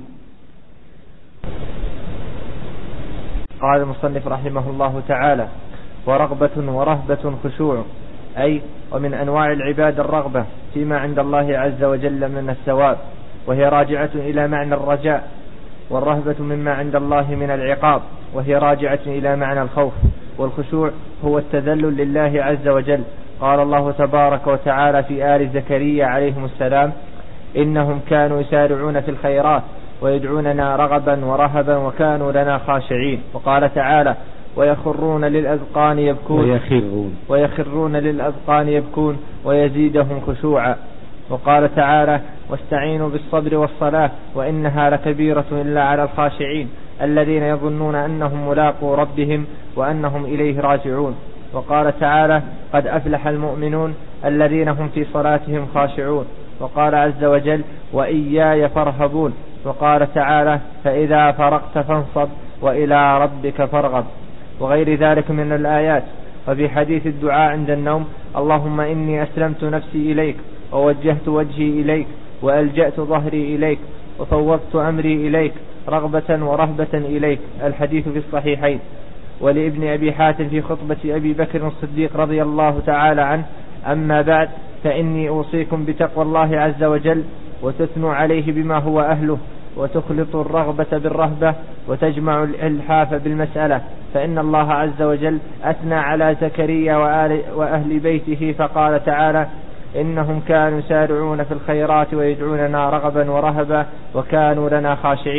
قال المصنف رحمه الله تعالى: ورغبة ورهبة خشوع، أي ومن أنواع العباد الرغبة فيما عند الله عز وجل من الثواب، وهي راجعة إلى معنى الرجاء، والرهبة مما عند الله من العقاب، وهي راجعة إلى معنى الخوف. والخشوع هو التذلل لله عز وجل. قال الله تبارك وتعالى في آل زكريا عليهم السلام: إنهم كانوا يسارعون في الخيرات ويدعوننا رغبا ورهبا وكانوا لنا خاشعين. وقال تعالى: ويخرون للأذقان يبكون ويخرون, ويخرون للأذقان يبكون ويزيدهم خشوعا. وقال تعالى: واستعينوا بالصبر والصلاة وإنها لكبيرة إلا على الخاشعين الذين يظنون أنهم ملاقو ربهم وأنهم إليه راجعون. وقال تعالى: قد أفلح المؤمنون الذين هم في صلاتهم خاشعون. وقال عز وجل: وإياي فارهبون. وقال تعالى: فإذا فرغت فانصب وإلى ربك فارغب. وغير ذلك من الآيات. وفي حديث الدعاء عند النوم: اللهم إني أسلمت نفسي إليك ووجهت وجهي إليك وألجأت ظهري إليك وفوضت أمري إليك رغبة ورهبة إليك. الحديث في الصحيحين. ولابن أبي حاتم في خطبة أبي بكر الصديق رضي الله تعالى عنه: أما بعد فإني أوصيكم بتقوى الله عز وجل، وتثنوا عليه بما هو أهله، وتخلط الرغبة بالرهبة، وتجمع الإلحاف بالمسألة، فإن الله عز وجل أثنى على زكريا وأهل بيته فقال تعالى: إنهم كانوا يسارعون في الخيرات ويدعوننا رغبا ورهبا وكانوا لنا خاشعين.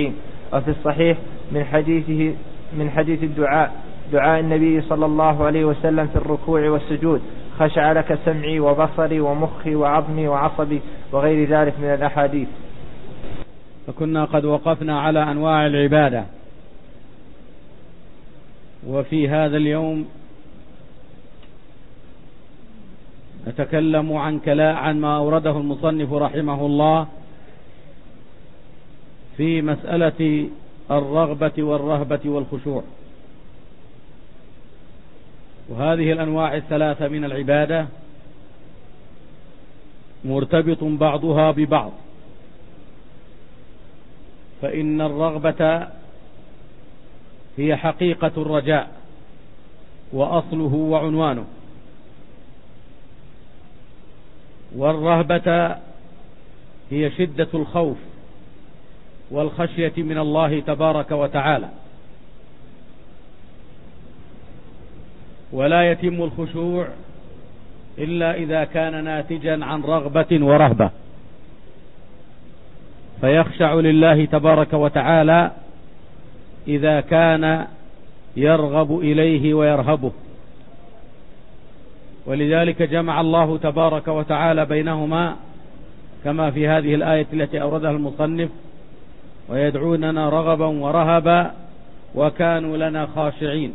وفي الصحيح من حديثه من حديث الدعاء دعاء النبي صلى الله عليه وسلم في الركوع والسجود: خشع لك سمعي وبصري ومخي وعظمي وعصبي، وغير ذلك من الأحاديث. فكنا قد وقفنا على أنواع العبادة، وفي هذا اليوم نتكلم عن كلا عن ما أورده المصنف رحمه الله في مسألة الرغبة والرهبة والخشوع. وهذه الأنواع الثلاثة من العبادة مرتبط بعضها ببعض، فإن الرغبة هي حقيقة الرجاء وأصله وعنوانه، والرهبة هي شدة الخوف والخشية من الله تبارك وتعالى. ولا يتم الخشوع إلا إذا كان ناتجا عن رغبة ورهبة، فيخشع لله تبارك وتعالى إذا كان يرغب إليه ويرهبه. ولذلك جمع الله تبارك وتعالى بينهما كما في هذه الآية التي أوردها المصنف: ويدعوننا رغبا ورهبا وكانوا لنا خاشعين.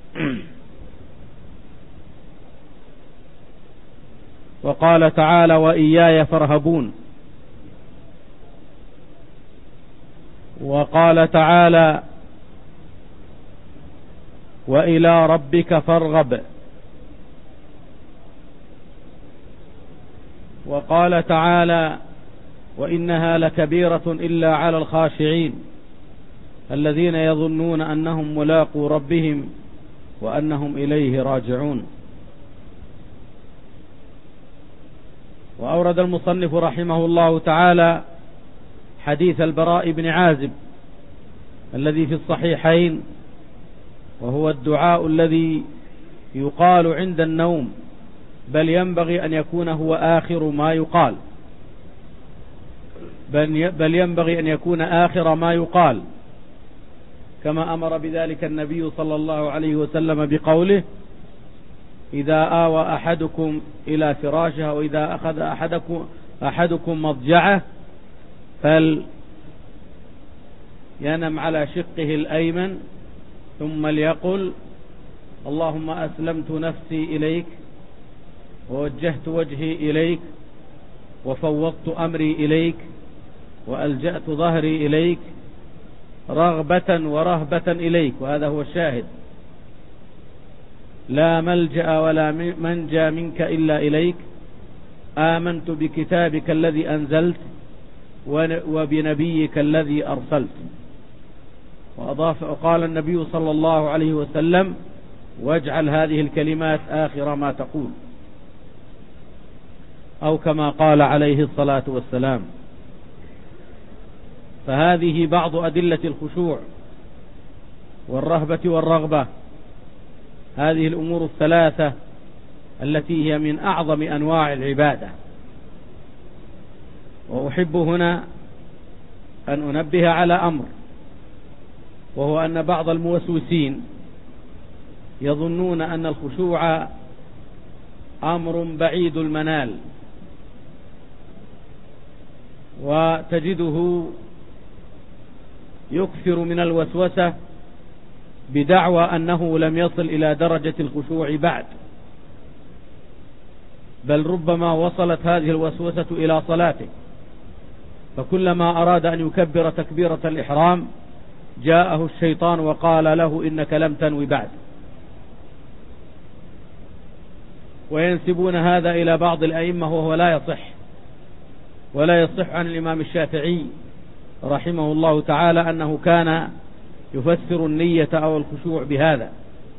وقال تعالى: وإياي فارهبون. وقال تعالى: وإلى ربك فارغب. وقال تعالى: وإنها لكبيرة إلا على الخاشعين الذين يظنون أنهم ملاقو ربهم وأنهم إليه راجعون. وأورد المصنف رحمه الله تعالى حديث البراء بن عازب الذي في الصحيحين، وهو الدعاء الذي يقال عند النوم، بل ينبغي أن يكون هو آخر ما يقال بل ينبغي أن يكون آخر ما يقال كما أمر بذلك النبي صلى الله عليه وسلم بقوله: إذا آوى أحدكم إلى فراشه وإذا أخذ أحدكم, أحدكم مضجعه فلينم على شقه الأيمن ثم ليقل: اللهم أسلمت نفسي إليك ووجهت وجهي إليك وفوضت أمري إليك وألجأت ظهري إليك رغبة ورهبة إليك. وهذا هو الشاهد: لا ملجأ ولا منجى منك إلا إليك، آمنت بكتابك الذي أنزلت وبنبيك الذي أرسلت. وأضاف وقال النبي صلى الله عليه وسلم: واجعل هذه الكلمات آخر ما تقول، أو كما قال عليه الصلاة والسلام. فهذه بعض أدلة الخشوع والرهبة والرغبة، هذه الأمور الثلاثة التي هي من أعظم أنواع العبادة. وأحب هنا أن أنبه على أمر، وهو أن بعض الموسوسين يظنون أن الخشوع أمر بعيد المنال، وتجده يكثر من الوسوسة بدعوى أنه لم يصل إلى درجة الخشوع بعد، بل ربما وصلت هذه الوسوسة إلى صلاته، فكلما أراد أن يكبر تكبيرة الإحرام جاءه الشيطان وقال له: إنك لم تنوي بعد. وينسبون هذا إلى بعض الأئمة وهو لا يصح، ولا يصح عن الإمام الشافعي رحمه الله تعالى أنه كان يفسر النية أو الخشوع بهذا،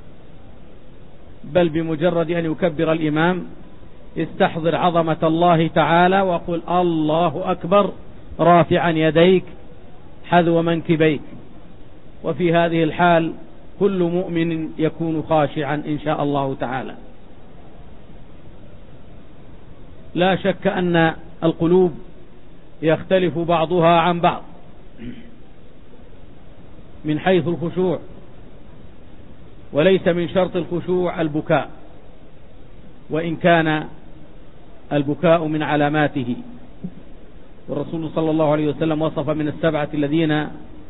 بل بمجرد أن يكبر الإمام استحضر عظمة الله تعالى وقل: الله أكبر، رافعا يديك حذو منكبيك. وفي هذه الحال كل مؤمن يكون خاشعا إن شاء الله تعالى. لا شك أن القلوب يختلف بعضها عن بعض، من حيث الخشوع، وليس من شرط الخشوع البكاء، وإن كان البكاء من علاماته. والرسول صلى الله عليه وسلم وصف من السبعة الذين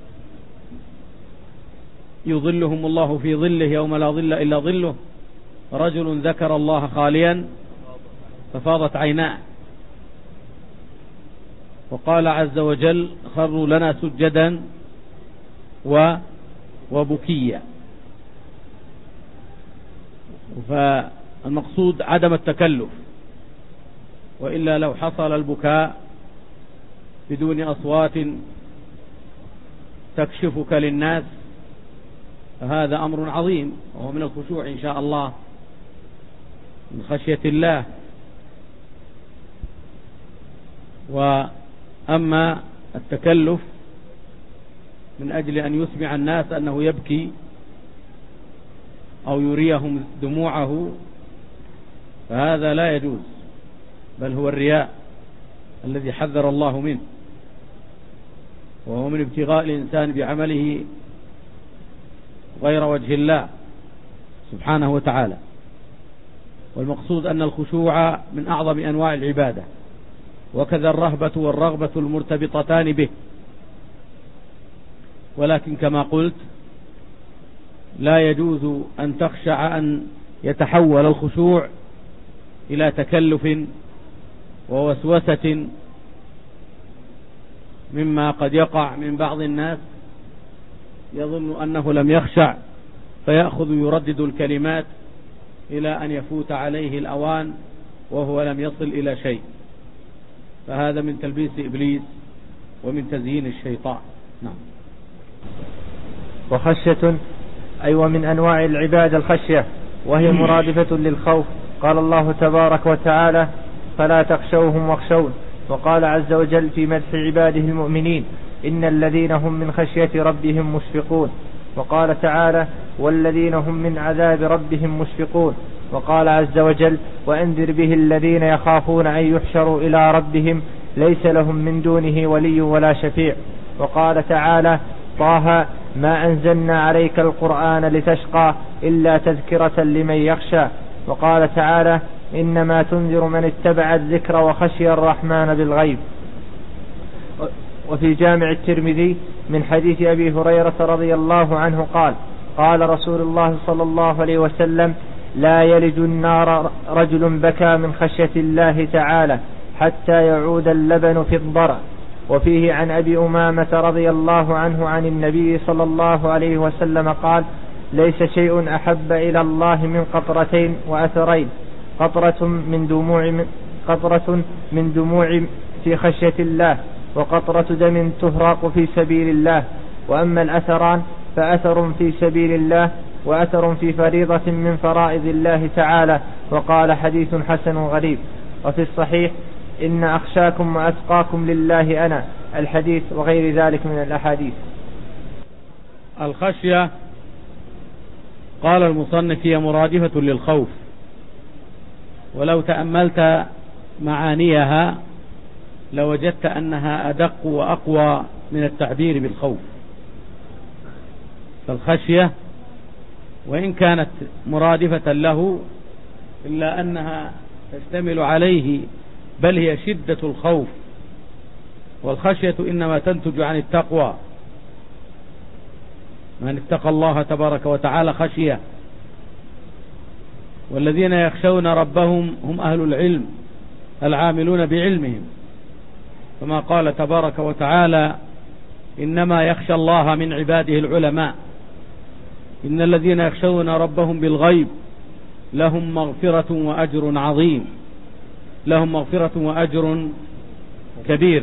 يظلهم الله في ظله يوم لا ظل إلا ظله رجل ذكر الله خاليا ففاضت عيناه، وقال عز وجل خروا لنا سجدا وبكيا. فالمقصود عدم التكلف، وإلا لو حصل البكاء بدون أصوات تكشفك للناس فهذا أمر عظيم، وهو من الخشوع إن شاء الله، من خشية الله. وأما التكلف من أجل أن يسمع الناس أنه يبكي أو يريهم دموعه فهذا لا يجوز، بل هو الرياء الذي حذر الله منه، وهو من ابتغاء الإنسان بعمله غير وجه الله سبحانه وتعالى. والمقصود أن الخشوع من أعظم أنواع العبادة، وكذا الرهبة والرغبة المرتبطتان به. ولكن كما قلت لا يجوز أن تخشع أن يتحول الخشوع إلى تكلف ووسوسة مما قد يقع من بعض الناس يظن أنه لم يخشع فيأخذ يردد الكلمات إلى أن يفوت عليه الأوان وهو لم يصل إلى شيء، فهذا من تلبيس إبليس ومن تزيين الشيطان. نعم. وخشية أي ومن أنواع العبادة الخشية، وهي مرادفة للخوف. قال الله تبارك وتعالى فلا تخشوهم واخشون. وقال عز وجل في مدح عباده المؤمنين إن الذين هم من خشية ربهم مشفقون. وقال تعالى والذين هم من عذاب ربهم مشفقون. وقال عز وجل وأنذر به الذين يخافون أن يحشروا إلى ربهم ليس لهم من دونه ولي ولا شفيع. وقال تعالى طه ما أنزلنا عليك القرآن لتشقى إلا تذكرة لمن يخشى. وقال تعالى إنما تنذر من اتبع الذكر وخشي الرحمن بالغيب. وفي جامع الترمذي من حديث أبي هريرة رضي الله عنه قال قال رسول الله صلى الله عليه وسلم لا يلج النار رجل بكى من خشية الله تعالى حتى يعود اللبن في الضرع. وفيه عن أبي أمامة رضي الله عنه عن النبي صلى الله عليه وسلم قال ليس شيء أحب إلى الله من قطرتين وأثرين، قطرة من دموع من قطرة من دموع في خشية الله، وقطرة دم تهراق في سبيل الله. وأما الأثران فأثر في سبيل الله وأثر في فريضة من فرائض الله تعالى. وقال حديث حسن غريب. وفي الصحيح إن أخشاكم وأتقاكم لله أنا، الحديث وغير ذلك من الأحاديث. الخشية قال المصنف هي مرادفة للخوف، ولو تأملت معانيها لوجدت أنها أدق وأقوى من التعبير بالخوف. فالخشية وإن كانت مرادفة له إلا أنها تشتمل عليه، بل هي شدة الخوف. والخشية إنما تنتج عن التقوى، من اتقى الله تبارك وتعالى خشية. والذين يخشون ربهم هم أهل العلم العاملون بعلمهم، كما قال تبارك وتعالى إنما يخشى الله من عباده العلماء. إن الذين يخشون ربهم بالغيب لهم مغفرة وأجر عظيم، لهم مغفرة وأجر كبير.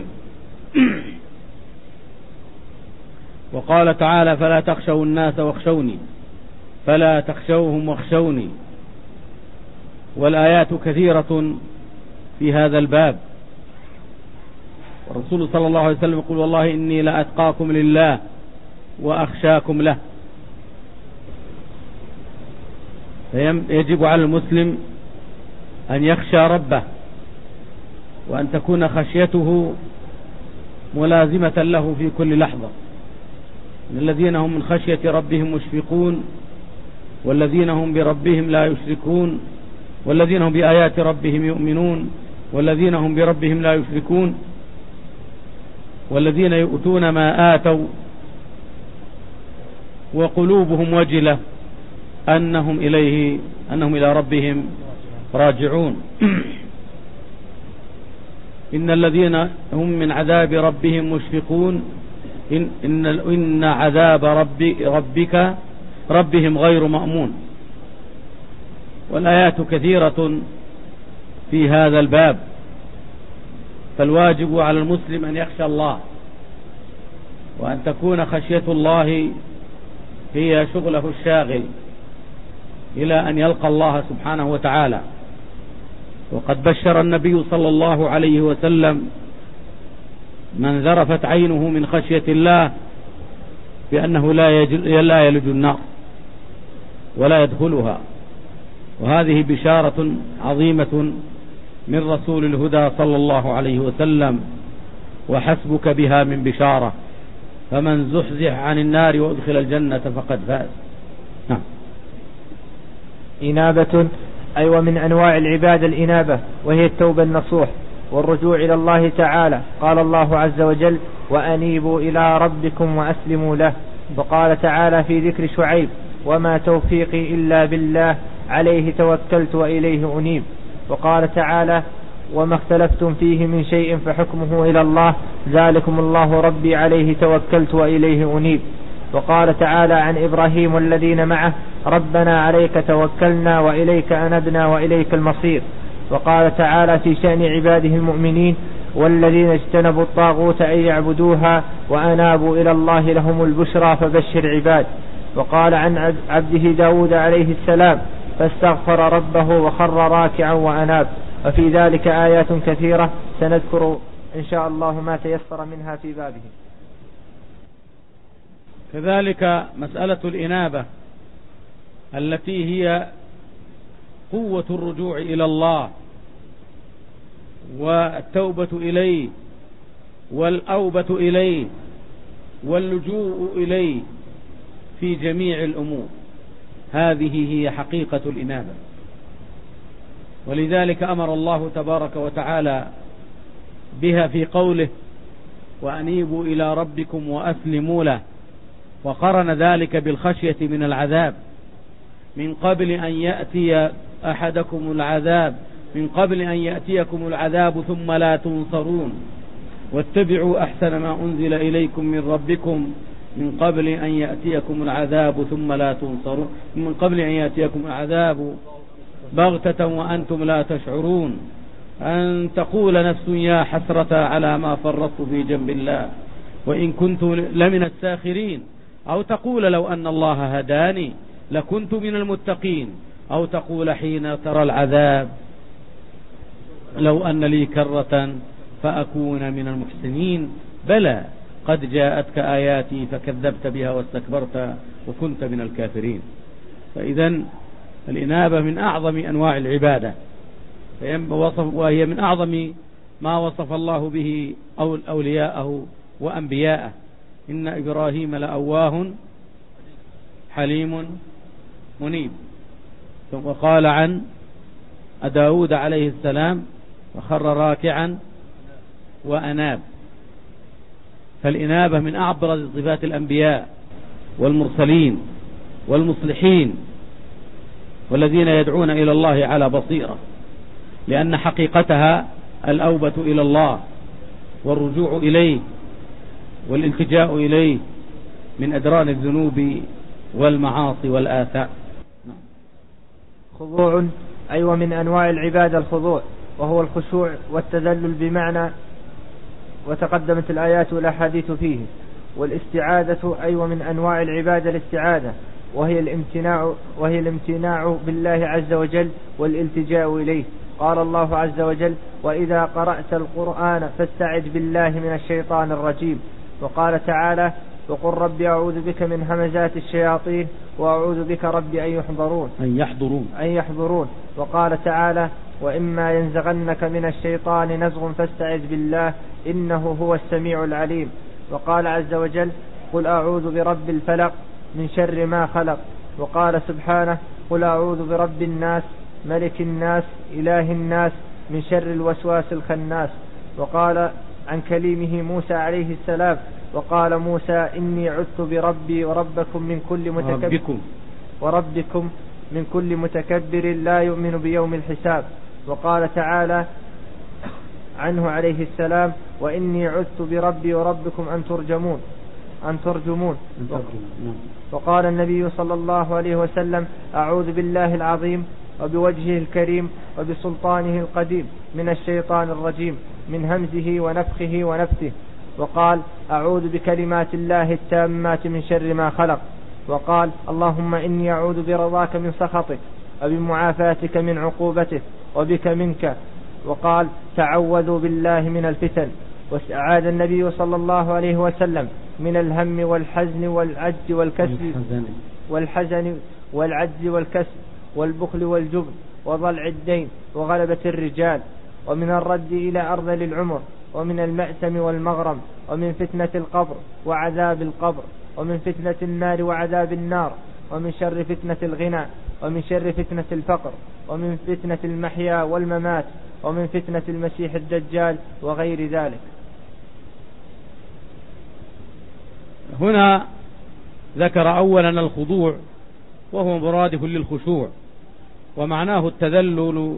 وقال تعالى فلا تخشوا الناس واخشوني فلا تخشوهم واخشوني. والآيات كثيرة في هذا الباب. والرسول صلى الله عليه وسلم يقول والله إني لأتقاكم لله وأخشاكم له. فيجب على المسلم أن يخشى ربه، وأن تكون خشيته ملازمة له في كل لحظة. الذين هم من خشية ربهم مشفقون والذين هم بربهم لا يشركون والذين هم بآيات ربهم يؤمنون والذين هم بربهم لا يشركون والذين يؤتون ما آتوا وقلوبهم وجلة أنهم إليه أنهم إلى ربهم راجعون. إن الذين هم من عذاب ربهم مشفقون إن, إن, إن عذاب رب ربك ربهم غير مأمون. والآيات كثيرة في هذا الباب، فالواجب على المسلم أن يخشى الله وأن تكون خشية الله هي شغله الشاغل إلى أن يلقى الله سبحانه وتعالى. وقد بشر النبي صلى الله عليه وسلم من ذرفت عينه من خشية الله بأنه لا يلج النار ولا يدخلها، وهذه بشارة عظيمة من رسول الهدى صلى الله عليه وسلم، وحسبك بها من بشارة، فمن زحزح عن النار وادخل الجنة فقد فاز. نعم. إنابة أي ومن أنواع العبادة الإنابة، وهي التوبة النصوح والرجوع إلى الله تعالى. قال الله عز وجل: وأنيبوا إلى ربكم وأسلموا له. وقال تعالى في ذكر شعيب: وما توفيقي إلا بالله عليه توكلت وإليه أنيب. وقال تعالى: وما اختلفتم فيه من شيء فحكمه إلى الله ذلكم الله ربي عليه توكلت وإليه أنيب. وقال تعالى عن إبراهيم والذين معه: ربنا عليك توكلنا وإليك أنبنا وإليك المصير. وقال تعالى في شأن عباده المؤمنين: والذين اجتنبوا الطاغوت أن يعبدوها وأنابوا إلى الله لهم البشرى فبشر عباد. وقال عن عبده داود عليه السلام: فاستغفر ربه وخر راكعا وأناب. وفي ذلك آيات كثيرة سنذكر إن شاء الله ما تيسر منها في بابه. كذلك مسألة الإنابة التي هي قوة الرجوع إلى الله والتوبة إليه والأوبة إليه واللجوء إليه في جميع الأمور، هذه هي حقيقة الإنابة. ولذلك أمر الله تبارك وتعالى بها في قوله: وأنيبوا إلى ربكم وأسلموا له، وقرن ذلك بالخشية من العذاب من قبل أن يأتي أحدكم العذاب من قبل أن يأتيكم العذاب ثم لا تنصرون، واتبعوا أحسن ما أنزل إليكم من ربكم من قبل أن يأتيكم العذاب ثم لا تنصرون من قبل أن يأتيكم العذاب بغتة وأنتم لا تشعرون، أن تقول نفس يا حسرة على ما فرطت في جنب الله وإن كنت لمن الساخرين، أو تقول لو أن الله هداني لكنت من المتقين، أو تقول حين ترى العذاب لو أن لي كرة فأكون من المحسنين، بلى قد جاءتك آياتي فكذبت بها واستكبرت وكنت من الكافرين. فإذا الإنابة من أعظم أنواع العبادة، وهي من أعظم ما وصف الله به أولياءه وأنبياءه: إن إبراهيم لأواه حليم منيب. وقال عن داود عليه السلام: وخر راكعا وأناب. فالإنابة من أعبر صفات الأنبياء والمرسلين والمصلحين والذين يدعون إلى الله على بصيرة، لأن حقيقتها الأوبة إلى الله والرجوع إليه والالتجاء إليه من أدران الذنوب والمعاصي والآثام. خضوع أي أيوة ومن أنواع العبادة الخضوع، وهو الخشوع والتذلل بمعنى، وتقدمت الآيات والأحاديث فيه. والاستعاذة أي أيوة من أنواع العبادة الاستعاذة، وهي الامتناع وهي الامتناع بالله عز وجل والالتجاء إليه. قال الله عز وجل: وإذا قرأت القرآن فاستعذ بالله من الشيطان الرجيم. وقال تعالى: وقل رب أعوذ بك من همزات الشياطين وأعوذ بك رب أن يحضرون أن يحضرون أن يحضرون. وقال تعالى: وإما ينزغنك من الشيطان نزغ فاستعذ بالله إنه هو السميع العليم. وقال عز وجل: قل أعوذ برب الفلق من شر ما خلق. وقال سبحانه قل أعوذ برب الناس ملك الناس إله الناس من شر الوسواس الخناس. وقال عن كليمه موسى عليه السلام وقال موسى إني عذت بربي وربكم من كل متكبر وربكم من كل متكبر لا يؤمن بيوم الحساب. وقال تعالى عنه عليه السلام وإني عذت بربي وربكم أن ترجمون أن ترجمون. وقال النبي صلى الله عليه وسلم أعوذ بالله العظيم وبوجهه الكريم وبسلطانه القديم من الشيطان الرجيم من همزه ونفخه ونفثه. وقال أعوذ بكلمات الله التامات من شر ما خلق. وقال اللهم إني أعوذ برضاك من سخطك وبمعافاتك من عقوبتك وبك منك. وقال تعوذوا بالله من الفتن. واستعاذ النبي صلى الله عليه وسلم من الهم والحزن والعجز والكسل والحزن والعجز والكسل والبخل والجبن وضلع الدين وغلبة الرجال ومن الرد إلى أرذل العمر ومن المأثم والمغرم ومن فتنة القبر وعذاب القبر ومن فتنة النار وعذاب النار ومن شر فتنة الغنى ومن شر فتنة الفقر ومن فتنة المحيا والممات ومن فتنة المسيح الدجال وغير ذلك. هنا ذكر أولا الخضوع وهو مرادف للخشوع ومعناه التذلل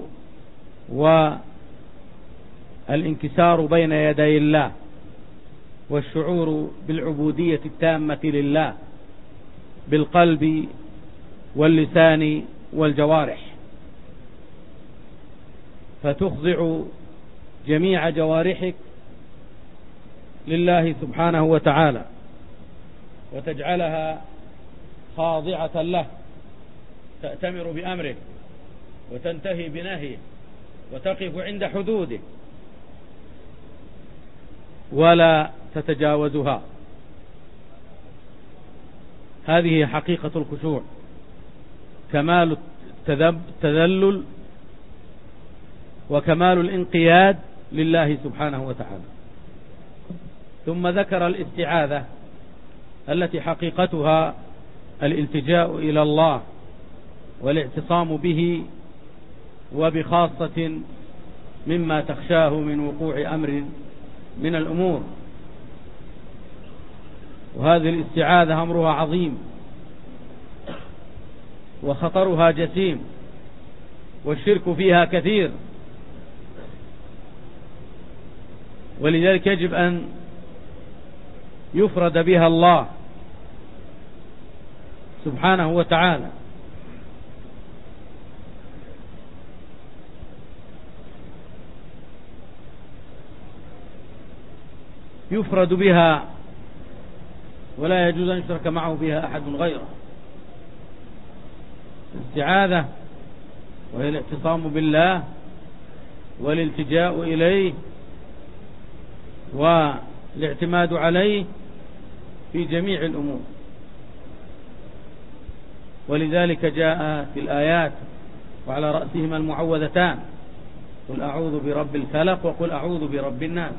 والانكسار بين يدي الله والشعور بالعبودية التامة لله بالقلب واللسان والجوارح، فتخضع جميع جوارحك لله سبحانه وتعالى وتجعلها خاضعة له تأتمر بأمره وتنتهي بنهيه وتقف عند حدوده ولا تتجاوزها. هذه حقيقة الخشوع، كمال التذلل وكمال الانقياد لله سبحانه وتعالى. ثم ذكر الاستعاذة التي حقيقتها الالتجاء إلى الله والاعتصام به وبخاصة مما تخشاه من وقوع أمر من الأمور. وهذه الاستعاذة أمرها عظيم وخطرها جسيم والشرك فيها كثير، ولذلك يجب أن يفرد بها الله سبحانه وتعالى. يفرد بها ولا يجوز أن يشرك معه بها أحد غيره. الاستعاذة وهي الاعتصام بالله والالتجاء إليه والاعتماد عليه في جميع الأمور. ولذلك جاء في الآيات وعلى رأسهما المعوذتان قل أعوذ برب الفلق وقل أعوذ برب الناس.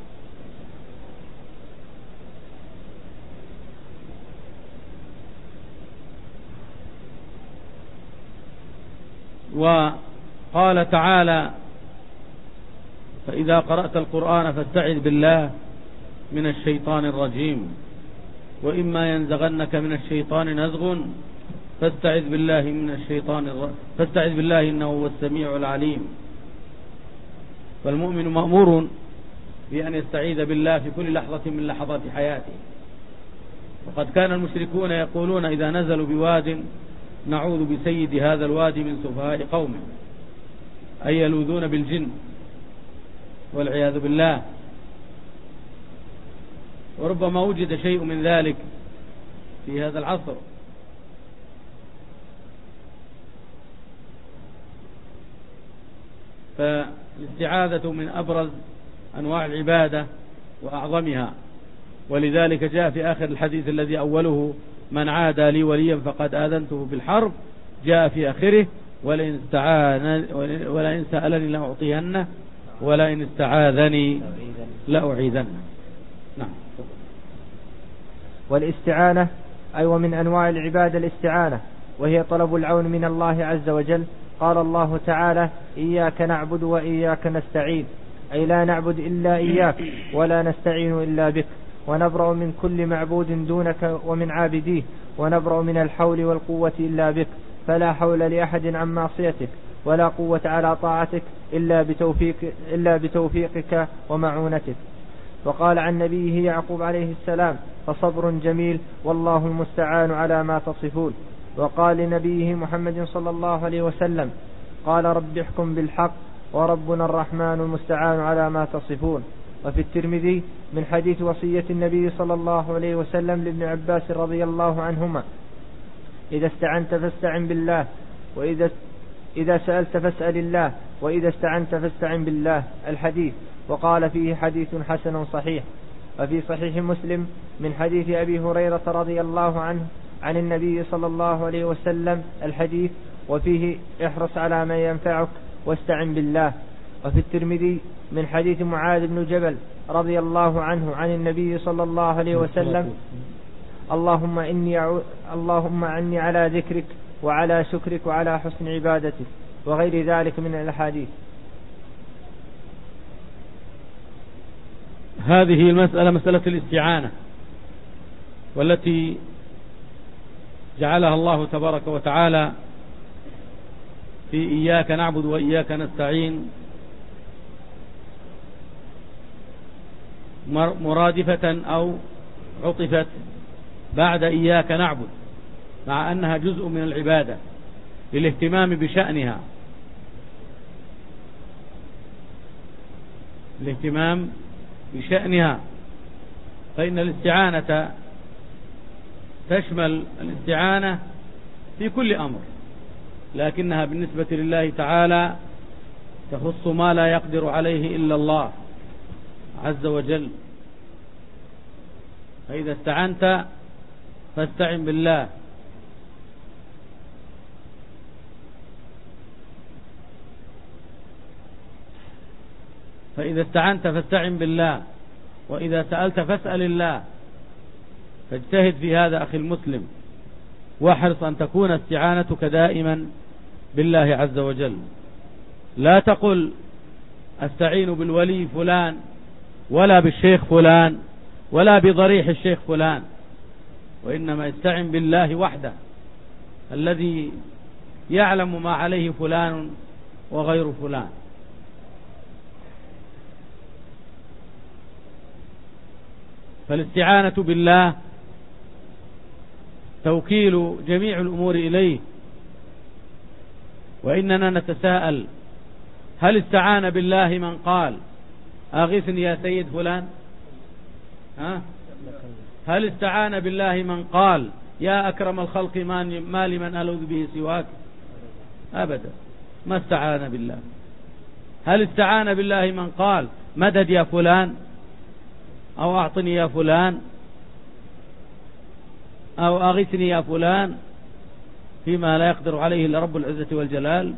وقال تعالى فإذا قرأت القرآن فاستعذ بالله من الشيطان الرجيم وإما ينزغنك من الشيطان نزغ فاستعذ بالله من الشيطان الرجيم فاستعذ بالله إنه هو السميع العليم. فالمؤمن مأمور بأن يستعيذ بالله في كل لحظة من لحظات حياته. وقد كان المشركون يقولون إذا نزلوا بواد نعوذ بسيد هذا الوادي من سفهاء قومه، أي يلوذون بالجن والعياذ بالله. وربما وجد شيء من ذلك في هذا العصر. فالاستعاذة من أبرز أنواع العبادة وأعظمها، ولذلك جاء في آخر الحديث الذي أوله من عادى لي وليا فقد آذنته بالحرب، جاء في آخره ولئن استعاذني ولئن سألني لأعطينه ولئن استعاذني لأعيذنه. نعم. والاستعانة أي ومن أنواع العبادة الاستعانة، وهي طلب العون من الله عز وجل. قال الله تعالى: إياك نعبد وإياك نستعين، أي لا نعبد إلا إياك ولا نستعين إلا بك، ونبرأ من كل معبود دونك ومن عابديه، ونبرأ من الحول والقوة إلا بك، فلا حول لأحد عن معصيتك ولا قوة على طاعتك إلا بتوفيق إلا بتوفيقك ومعونتك. وقال عن نبيه يعقوب عليه السلام: فصبر جميل والله المستعان على ما تصفون. وقال لنبيه محمد صلى الله عليه وسلم: قال رب احكم بالحق وربنا الرحمن المستعان على ما تصفون. وفي الترمذي من حديث وصية النبي صلى الله عليه وسلم لابن عباس رضي الله عنهما: إذا استعنت فاستعن بالله، وإذا إذا سألت فاسأل الله، وإذا استعنت فاستعن بالله. الحديث. وقال فيه حديث حسن صحيح. وفي صحيح مسلم من حديث أبي هريرة رضي الله عنه عن النبي صلى الله عليه وسلم الحديث، وفيه: احرص على ما ينفعك واستعن بالله. وفي الترمذي من حديث معاذ بن جبل رضي الله عنه عن النبي صلى الله عليه وسلم: اللهم إني أعو... اللهم أعني على ذكرك وعلى شكرك وعلى حسن عبادتك، وغير ذلك من الأحاديث. هذه المسألة مسألة الاستعانة، والتي جعلها الله تبارك وتعالى في إياك نعبد وإياك نستعين مرادفة أو عطفت بعد إياك نعبد، مع أنها جزء من العبادة للاهتمام بشأنها، الاهتمام بشأنها. فإن الاستعانة تشمل الاستعانة في كل أمر، لكنها بالنسبة لله تعالى تخص ما لا يقدر عليه إلا الله عز وجل. فإذا استعنت فاستعن بالله. فإذا استعنت فاستعن بالله، وإذا سألت فاسأل الله. فاجتهد في هذا أخي المسلم، واحرص أن تكون استعانتك دائما بالله عز وجل. لا تقل أستعين بالولي فلان ولا بالشيخ فلان ولا بضريح الشيخ فلان، وإنما استعن بالله وحده الذي يعلم ما عليه فلان وغير فلان. فالاستعانة بالله توكيل جميع الأمور إليه. وإننا نتساءل: هل استعان بالله من قال أغثني يا سيد فلان؟ ها؟ هل استعان بالله من قال يا أكرم الخلق ما لمن ألوذ به سواك؟ أبدا، ما استعان بالله. هل استعان بالله من قال مدد يا فلان، أو أعطني يا فلان، أو أغثني يا فلان، فيما لا يقدر عليه إلا رب العزة والجلال؟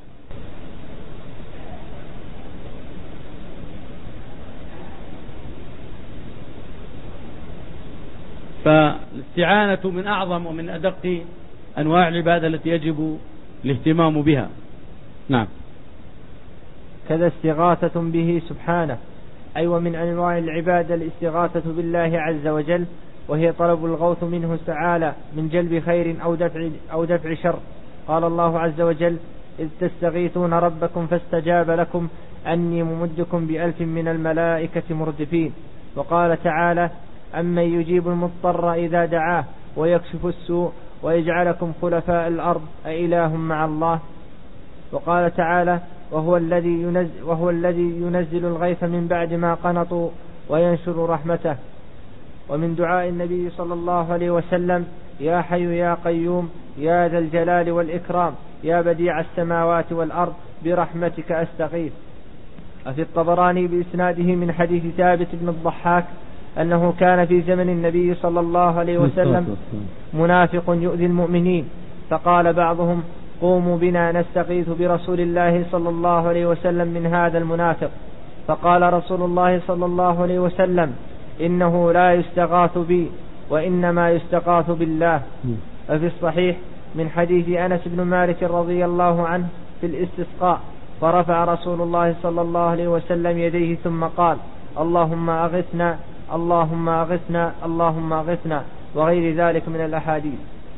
فالاستعانة من أعظم ومن أدق أنواع العبادة التي يجب الاهتمام بها. نعم. كذا استغاثة به سبحانه، أي ومن أنواع العبادة الاستغاثة بالله عز وجل، وهي طلب الغوث منه تعالى من جلب خير أو دفع, أو دفع شر. قال الله عز وجل: إذ تستغيثون ربكم فاستجاب لكم أني ممدكم بألف من الملائكة مردفين. وقال تعالى: أمن يجيب المضطر إذا دعاه ويكشف السوء ويجعلكم خلفاء الأرض أإله مع الله. وقال تعالى: وهو الذي ينزل, وهو الذي ينزل الغيث من بعد ما قنطوا وينشر رحمته. ومن دعاء النبي صلى الله عليه وسلم: يا حي يا قيوم يا ذا الجلال والإكرام يا بديع السماوات والأرض برحمتك أستغيث. وفي الطبراني بإسناده من حديث ثابت بن الضحاك أنه كان في زمن النبي صلى الله عليه وسلم منافق يؤذي المؤمنين، فقال بعضهم: قوموا بنا نستغيث برسول الله صلى الله عليه وسلم من هذا المنافق. فقال رسول الله صلى الله عليه وسلم: إنه لا يستغاث بي وإنما يستغاث بالله. ففي الصحيح من حديث أنس بن مالك رضي الله عنه في الاستسقاء: فرفع رسول الله صلى الله عليه وسلم يديه ثم قال: اللهم أغثنا اللهم أغثنا اللهم أغثنا، وغير ذلك من الأحاديث.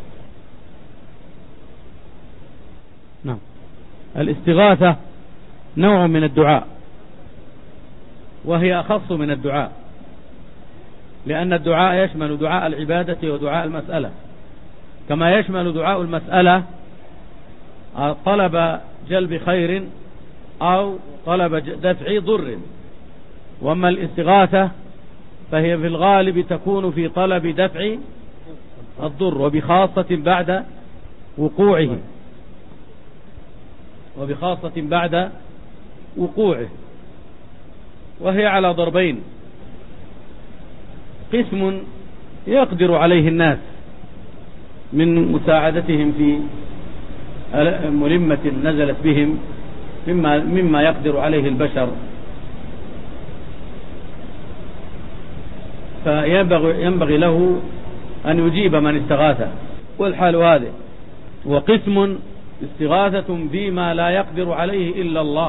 نعم. الاستغاثة نوع من الدعاء، وهي أخص من الدعاء، لأن الدعاء يشمل دعاء العبادة ودعاء المسألة، كما يشمل دعاء المسألة طلب جلب خير أو طلب دفع ضر. وأما الاستغاثة فهي في الغالب تكون في طلب دفع الضر، وبخاصة بعد وقوعه وبخاصة بعد وقوعه وهي على ضربين: قسم يقدر عليه الناس من مساعدتهم في ملمة نزلت بهم مما, مما يقدر عليه البشر، فينبغي ينبغي له أن يجيب من استغاثه، والحال هذا. وقسم استغاثة فيما لا يقدر عليه إلا الله،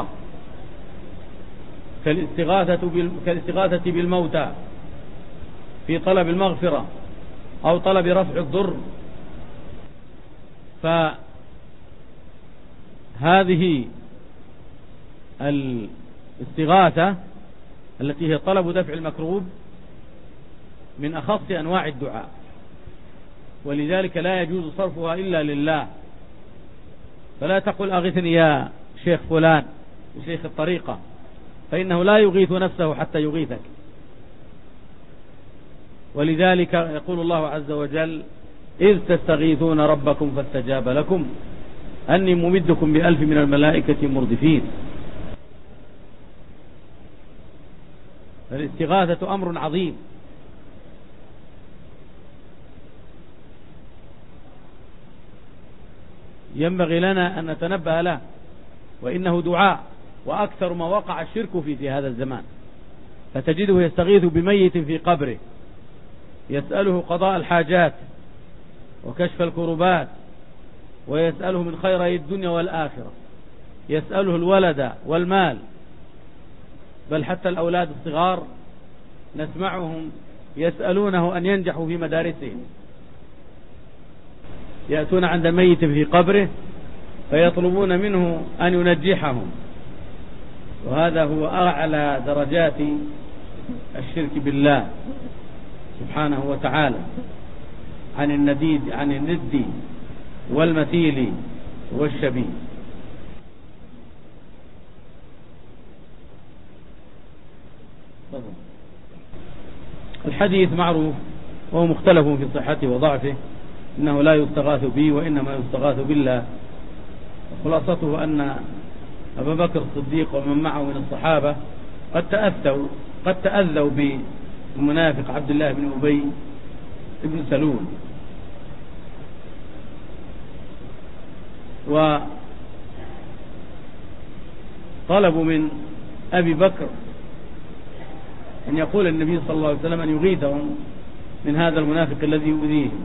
كالاستغاثة, كالاستغاثة بالموتى في طلب المغفرة أو طلب رفع الضر. فهذه الاستغاثة التي هي طلب دفع المكروب من أخص أنواع الدعاء، ولذلك لا يجوز صرفها إلا لله. فلا تقل أغثني يا شيخ فلان شيخ الطريقة، فإنه لا يغيث نفسه حتى يغيثك. ولذلك يقول الله عز وجل: إذ تستغيثون ربكم فاستجاب لكم أني ممدكم بألف من الملائكة مردفين. فالاستغاثة أمر عظيم، ينبغي لنا أن نتنبه له، وإنه دعاء، وأكثر ما وقع الشرك فيه في هذا الزمان. فتجده يستغيث بميت في قبره، يسأله قضاء الحاجات وكشف الكربات، ويسأله من خيري الدنيا والآخرة، يسأله الولد والمال، بل حتى الأولاد الصغار نسمعهم يسألونه أن ينجحوا في مدارسهم، يأتون عند ميت في قبره فيطلبون منه أن ينجحهم. وهذا هو أعلى درجات الشرك بالله سبحانه وتعالى، عن النديد عن الند والمثيل والشبيه. الحديث معروف وهو مختلف في صحته وضعفه، إنه لا يستغاث به وإنما يستغاث بالله. خلاصته أن أبا بكر الصديق ومن معه من الصحابة قد تأذوا قد تأذوا بالمنافق عبد الله بن أبي بن سلول، وطلبوا من أبي بكر أن يقول النبي صلى الله عليه وسلم أن يغيثهم من هذا المنافق الذي يؤذيهم.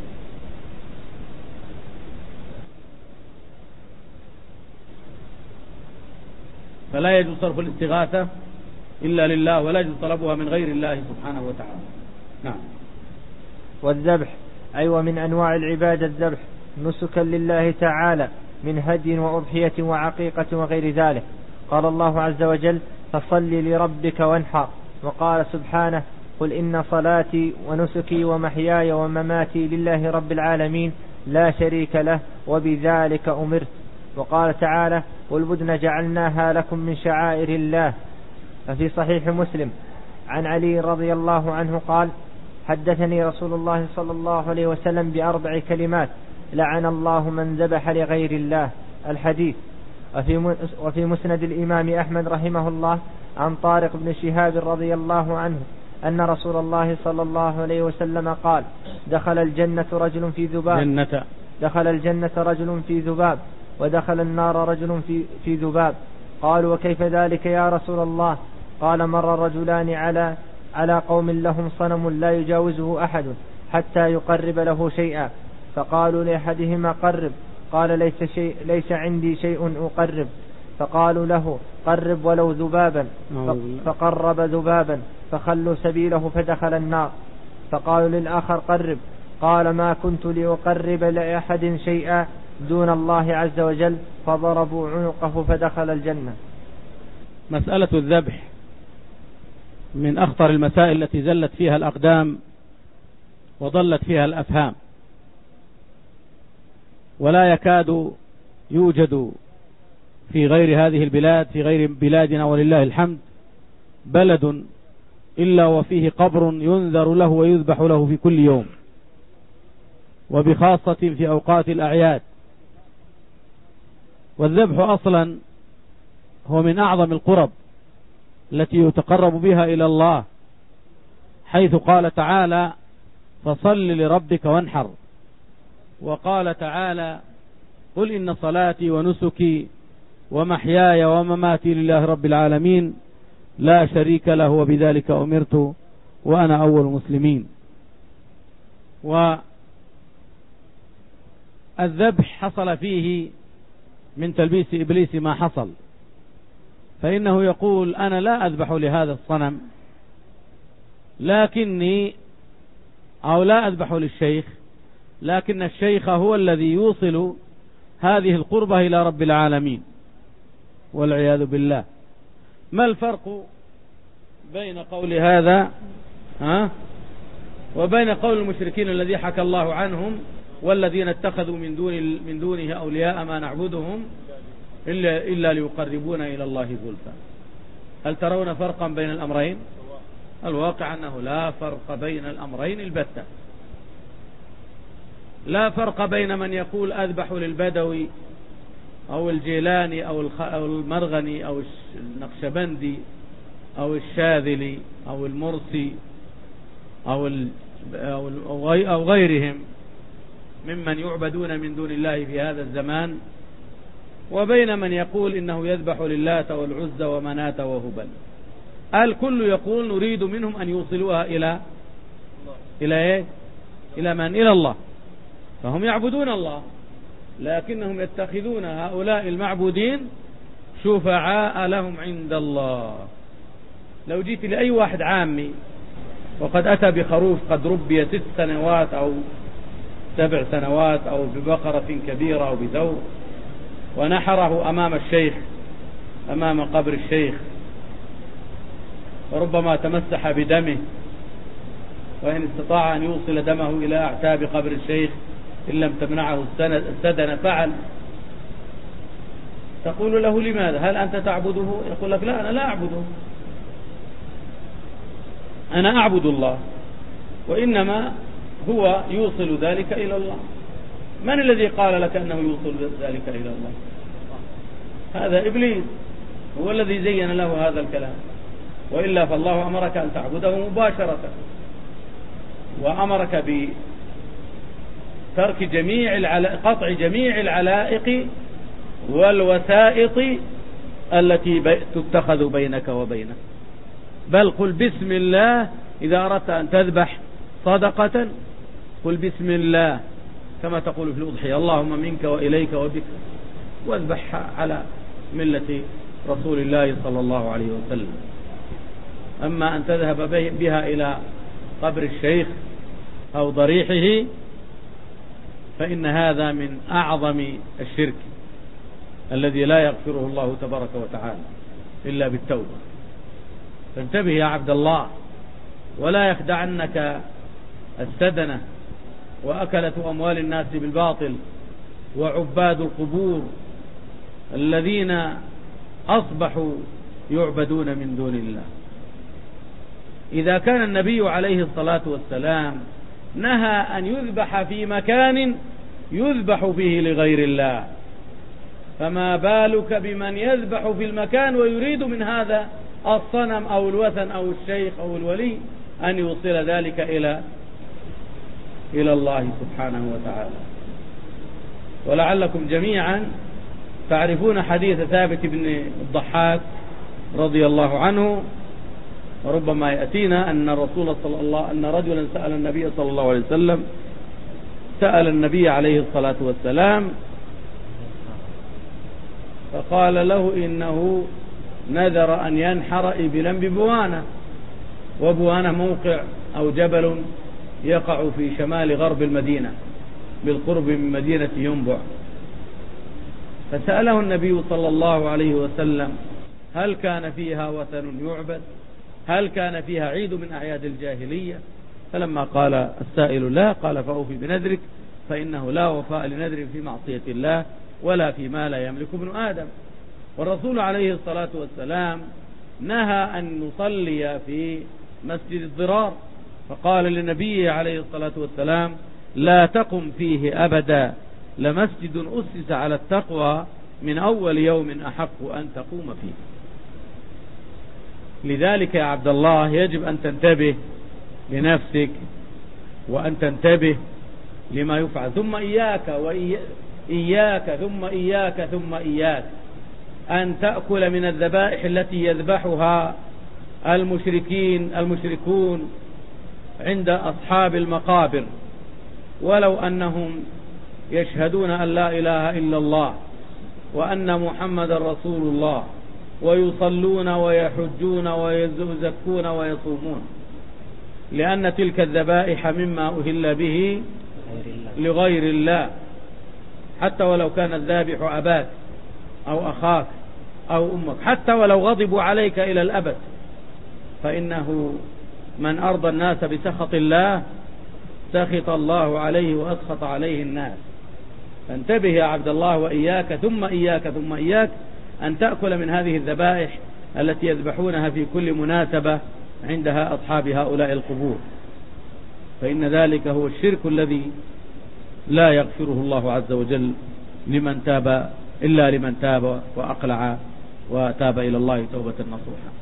فلا يجوز صرف الاستغاثة إلا لله، ولا يجوز طلبها من غير الله سبحانه وتعالى. نعم. والذبح أي أيوة ومن أنواع العبادة الذبح نسكا لله تعالى من هدي وأضحية وعقيقة وغير ذلك. قال الله عز وجل: فصل لربك وانحر. وقال سبحانه: قل إن صلاتي ونسكي ومحياي ومماتي لله رب العالمين لا شريك له وبذلك أمرت. وقال تعالى: والبدن جعلناها لكم من شعائر الله. ففي صحيح مسلم عن علي رضي الله عنه قال: حدثني رسول الله صلى الله عليه وسلم بأربع كلمات: لعن الله من ذبح لغير الله. الحديث. وفي مسند الإمام أحمد رحمه الله عن طارق بن شهاب رضي الله عنه أن رسول الله صلى الله عليه وسلم قال: دخل الجنة رجل في ذباب جنة. دخل الجنة رجل في ذباب ودخل النار رجل في, في ذباب. قالوا: وكيف ذلك يا رسول الله؟ قال: مر رجلان على على قوم لهم صنم لا يجاوزه أحد، حتى يقرب له شيئا. فقالوا لأحدهما قرب، قال ليس, شيء ليس عندي شيء أقرب. فقالوا له قرب ولو ذبابا، فقرب ذبابا فخلوا سبيله فدخل النار. فقالوا للآخر قرب، قال ما كنت لأقرب لأحد شيئا دون الله عز وجل، فضربوا عنقه فدخل الجنة. مسألة الذبح من أخطر المسائل التي زلت فيها الأقدام وضلت فيها الأفهام، ولا يكاد يوجد في غير هذه البلاد، في غير بلادنا ولله الحمد، بلد إلا وفيه قبر ينذر له ويذبح له في كل يوم، وبخاصة في أوقات الأعياد. والذبح أصلا هو من أعظم القرب التي يتقرب بها إلى الله، حيث قال تعالى فصل لربك وانحر، وقال تعالى قل إن صلاتي ونسكي ومحياي ومماتي لله رب العالمين لا شريك له وبذلك أمرت وأنا أول المسلمين. والذبح حصل فيه من تلبيس إبليس ما حصل، فإنه يقول أنا لا أذبح لهذا الصنم، لكني أو لا أذبح للشيخ، لكن الشيخ هو الذي يوصل هذه القربة إلى رب العالمين والعياذ بالله. ما الفرق بين قول هذا ها وبين قول المشركين الذي حكى الله عنهم والذين اتخذوا من دون من دونه أولياء ما نعبدهم إلا, إلا ليقربونا إلى الله زلفى؟ هل ترون فرقا بين الأمرين؟ الواقع أنه لا فرق بين الأمرين البتة. لا فرق بين من يقول أذبح للبدوي أو الجيلاني أو المرغني أو النقشبندي أو الشاذلي أو المرسي أو أو غيرهم ممن يعبدون من دون الله في هذا الزمان، وبين من يقول إنه يذبح للات والعزى ومناة وهبل. الكل يقول نريد منهم أن يوصلوها إلى إلى إيه؟ إلى من؟ إلى الله. فهم يعبدون الله، لكنهم يتخذون هؤلاء المعبودين شفعاء لهم عند الله. لو جيت لأي واحد عامي وقد أتى بخروف قد ربي ست سنوات أو سبع سنوات أو ببقرة كبيرة أو بثور، ونحره أمام الشيخ أمام قبر الشيخ، وربما تمسح بدمه، وإن استطاع أن يوصل دمه إلى أعتاب قبر الشيخ إن لم تمنعه السدن فعل، تقول له لماذا؟ هل أنت تعبده؟ يقول لك لا، أنا لا أعبده، أنا أعبد الله، وإنما هو يوصل ذلك إلى الله. من الذي قال لك أنه يوصل ذلك إلى الله؟ هذا إبليس هو الذي زين له هذا الكلام، وإلا فالله أمرك أن تعبده مباشرة، وأمرك بترك جميع العلائق، قطع جميع العلائق والوسائط التي تتخذ بينك وبينه. بل قل بسم الله إذا أردت أن تذبح صدقة، قل بسم الله كما تقول في الأضحية اللهم منك وإليك وبك، واذبح على ملة رسول الله صلى الله عليه وسلم. أما أن تذهب بها إلى قبر الشيخ أو ضريحه فإن هذا من أعظم الشرك الذي لا يغفره الله تبارك وتعالى إلا بالتوبة. فانتبه يا عبد الله، ولا يخدعنك السدنة وأكلة أموال الناس بالباطل وعباد القبور الذين أصبحوا يعبدون من دون الله. إذا كان النبي عليه الصلاة والسلام نهى أن يذبح في مكان يذبح فيه لغير الله، فما بالك بمن يذبح في المكان ويريد من هذا الصنم أو الوثن أو الشيخ أو الولي أن يوصل ذلك إلى إلى الله سبحانه وتعالى. ولعلكم جميعا تعرفون حديث ثابت بن الضحاك رضي الله عنه وربما يأتينا أن الرسول صلى الله أن رجلا سأل النبي صلى الله عليه وسلم سأل النبي عليه الصلاة والسلام فقال له إنه نذر أن ينحر إبلا ببوانة، وبوانة موقع أو جبل يقع في شمال غرب المدينة بالقرب من مدينة ينبع. فسأله النبي صلى الله عليه وسلم هل كان فيها وثن يعبد؟ هل كان فيها عيد من أعياد الجاهلية؟ فلما قال السائل لا، قال فأوفي بنذرك، فإنه لا وفاء لنذر في معصية الله ولا فيما لا يملك ابن آدم. والرسول عليه الصلاة والسلام نهى أن نصلي في مسجد الضرار، فقال للنبي عليه الصلاة والسلام لا تقم فيه أبدا، لمسجد أسس على التقوى من أول يوم أحق أن تقوم فيه. لذلك يا عبد الله يجب أن تنتبه لنفسك وأن تنتبه لما يفعل، ثم إياك وإياك ثم إياك ثم إياك أن تأكل من الذبائح التي يذبحها المشركين المشركون عند أصحاب المقابر، ولو أنهم يشهدون أن لا إله إلا الله وأن محمد رسول الله ويصلون ويحجون ويزكون ويصومون، لأن تلك الذبائح مما أهل به لغير الله، حتى ولو كان الذابح أباك أو أخاك أو أمك، حتى ولو غضبوا عليك إلى الأبد، فإنه من أرضى الناس بسخط الله سخط الله عليه وأسخط عليه الناس. فانتبه يا عبد الله وإياك ثم إياك ثم إياك أن تأكل من هذه الذبائح التي يذبحونها في كل مناسبة عندها أصحاب هؤلاء القبور، فإن ذلك هو الشرك الذي لا يغفره الله عز وجل لمن تاب إلا لمن تاب وأقلع وتاب إلى الله توبة نصوحا.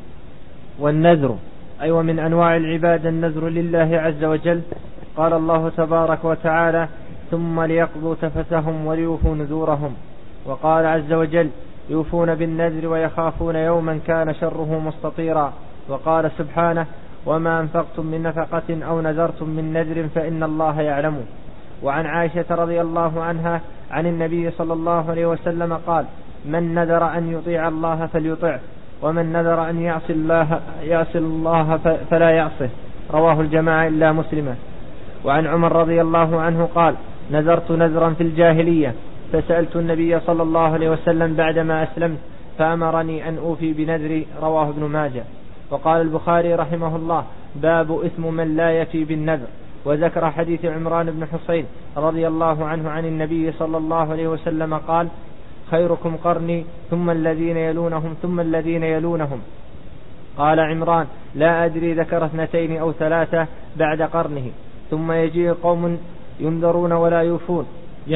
والنذر أي أيوة ومن أنواع العبادة النذر لله عز وجل. قال الله تبارك وتعالى ثم ليقضوا تفثهم وليوفوا نذورهم. وقال عز وجل يوفون بالنذر ويخافون يوما كان شره مستطيرا. وقال سبحانه وما أنفقتم من نفقة أو نذرتم من نذر فإن الله يعلمه. وعن عائشة رضي الله عنها عن النبي صلى الله عليه وسلم قال من نذر أن يطيع الله فليطع، ومن نذر أن يعصي الله, يعصي الله فلا يعصه. رواه الجماعة إلا مسلمة. وعن عمر رضي الله عنه قال نذرت نذرا في الجاهلية فسألت النبي صلى الله عليه وسلم بعدما أسلمت فأمرني أن أوفي بنذري. رواه ابن ماجه. وقال البخاري رحمه الله باب إثم من لا يفي بالنذر. وذكر حديث عمران بن حصين رضي الله عنه عن النبي صلى الله عليه وسلم قال خيركم قرني ثم الذين يلونهم ثم الذين يلونهم. قال عمران لا أدري ذكر اثنتين أو ثلاثة بعد قرنه. ثم يجيء قوم ينذرون ولا يوفون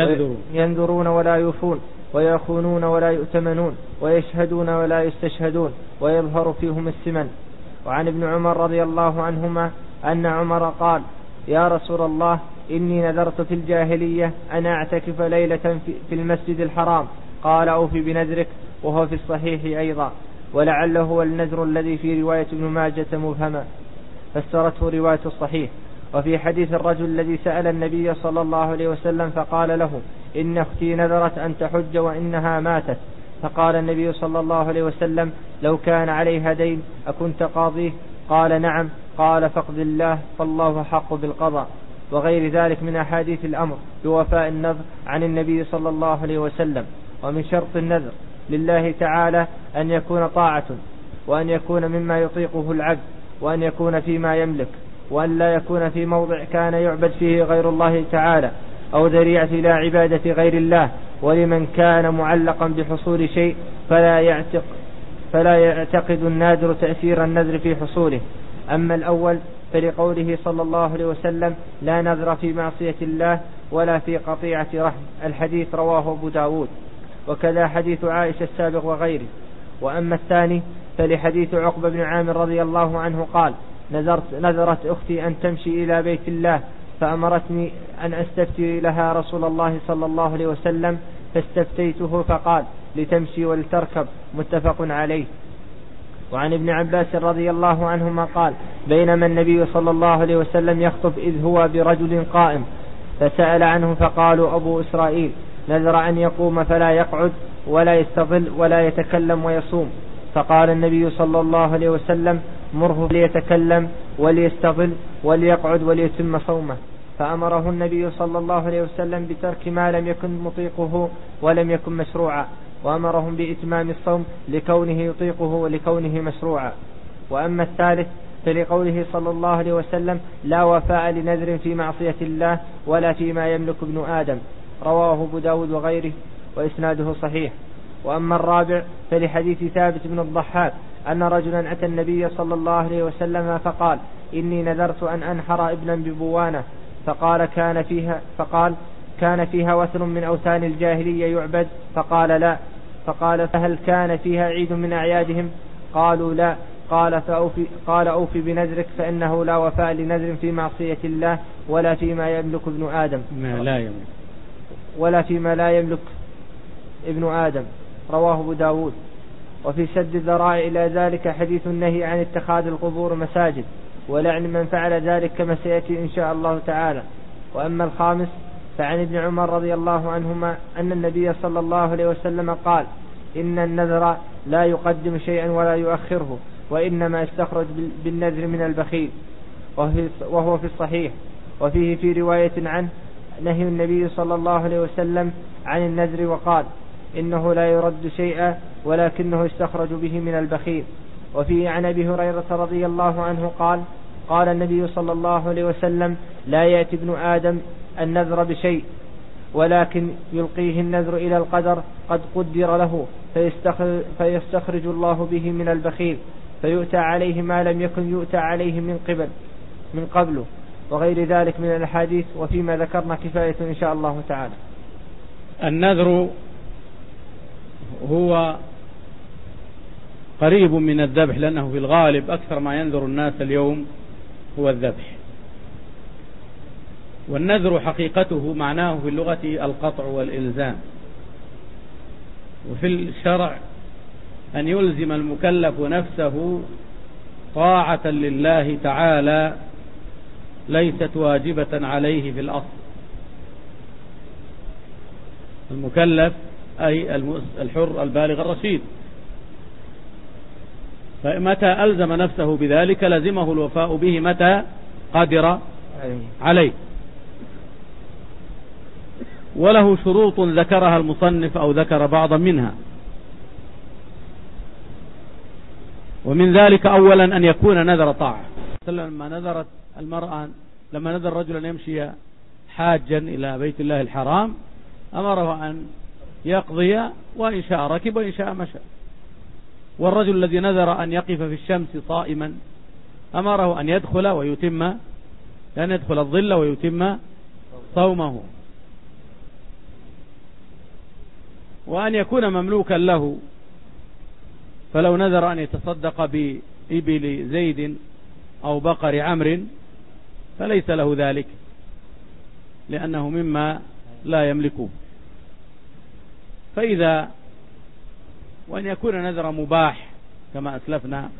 ينذرون ولا يوفون ويخونون ولا يؤتمنون ويشهدون ولا يستشهدون ويظهر فيهم السمن. وعن ابن عمر رضي الله عنهما أن عمر قال يا رسول الله إني نذرت في الجاهلية أن أعتكف ليلة في المسجد الحرام. قال أوفي بنذرك. وهو في الصحيح أيضا، ولعله هو النذر الذي في رواية ابن ماجة مبهما فسرته رواية الصحيح. وفي حديث الرجل الذي سأل النبي صلى الله عليه وسلم فقال له إن أختي نذرت أن تحج وإنها ماتت، فقال النبي صلى الله عليه وسلم لو كان عليها دين أكنت قاضيه؟ قال نعم. قال فاقض الله فالله حق بالقضاء. وغير ذلك من أحاديث الأمر بوفاء النذر عن النبي صلى الله عليه وسلم. ومن شرط النذر لله تعالى أن يكون طاعة، وأن يكون مما يطيقه العبد، وأن يكون فيما يملك، وأن لا يكون في موضع كان يعبد فيه غير الله تعالى أو ذريعة إلى عبادة غير الله. ولمن كان معلقا بحصول شيء فلا يعتق فلا يعتقد النادر تأثير النذر في حصوله. أما الأول فلقوله صلى الله عليه وسلم لا نذر في معصية الله ولا في قطيعة رحم. الحديث رواه أبو داود. وكذا حديث عائشة السابق وغيره. وأما الثاني فلحديث عقبة بن عامر رضي الله عنه قال نذرت نذرت أختي أن تمشي إلى بيت الله فأمرتني أن أستفتي لها رسول الله صلى الله عليه وسلم فاستفتيته فقال لتمشي ولتركب. متفق عليه. وعن ابن عباس رضي الله عنهما قال بينما النبي صلى الله عليه وسلم يخطب إذ هو برجل قائم فسأل عنه فقالوا أبو إسرائيل نذر أن يقوم فلا يقعد ولا يستظل ولا يتكلم ويصوم. فقال النبي صلى الله عليه وسلم مره ليتكلم وليستظل وليقعد وليتم صومه. فأمره النبي صلى الله عليه وسلم بترك ما لم يكن مطيقه ولم يكن مشروعا، وأمرهم بإتمام الصوم لكونه يطيقه ولكونه مشروعا. وأما الثالث فلقوله صلى الله عليه وسلم لا وفاء لنذر في معصية الله ولا فيما يملك ابن آدم، رواه أبو داود وغيره وإسناده صحيح. وأما الرابع فلحديث ثابت بن الضحاك أن رجلا أتى النبي صلى الله عليه وسلم فقال إني نذرت أن أنحر ابنا ببوانة، فقال كان فيها فقال كان فيها وثن من أوثان الجاهلية يعبد؟ فقال لا. فقال فهل كان فيها عيد من أعيادهم؟ قالوا لا. قال فأوفي قال أوفي بنذرك فإنه لا وفاء لنذر في معصية الله ولا فيما يملك ابن آدم ما لا يملك ولا فيما لا يملك ابن آدم، رواه أبو داود. وفي سد الذرائع إلى ذلك حديث النهي عن اتخاذ القبور مساجد ولعن من فعل ذلك كما سيأتي إن شاء الله تعالى. وأما الخامس فعن ابن عمر رضي الله عنهما أن النبي صلى الله عليه وسلم قال إن النذر لا يقدم شيئا ولا يؤخره وإنما يستخرج بالنذر من البخيل، وهو في الصحيح. وفيه في رواية عنه نهي النبي صلى الله عليه وسلم عن النذر وقال إنه لا يرد شيئا ولكنه يستخرج به من البخيل. وفيه عن أبي هريرة رضي الله عنه قال قال النبي صلى الله عليه وسلم لا يأتي ابن آدم النذر بشيء ولكن يلقيه النذر إلى القدر قد قدر له فيستخرج, فيستخرج الله به من البخيل فيؤتى عليه ما لم يكن يؤتى عليه من قبل من قبله وغير ذلك من الحديث. وفيما ذكرنا كفاية إن شاء الله تعالى. النذر هو قريب من الذبح لأنه في الغالب أكثر ما ينذر الناس اليوم هو الذبح. والنذر حقيقته معناه في اللغة القطع والإلزام، وفي الشرع أن يلزم المكلف نفسه طاعة لله تعالى ليست واجبة عليه في الأصل. المكلف أي الحر البالغ الرشيد، فمتى ألزم نفسه بذلك لزمه الوفاء به متى قدر عليه. وله شروط ذكرها المصنف أو ذكر بعضا منها، ومن ذلك أولا أن يكون نذر طاعة. لما نذرت المرأة لما نذر رجلا يمشي حاجا إلى بيت الله الحرام أمره أن يقضي، وإن شاء ركب وإن شاء مشى. والرجل الذي نذر أن يقف في الشمس صائما أمره أن يدخل ويتم أن يدخل الظل ويتم صومه. وأن يكون مملوكا له، فلو نذر أن يتصدق بإبل زيد أو بقر عمرو فليس له ذلك لأنه مما لا يملكه. فإذا وأن يكون نذر مباح كما أسلفنا،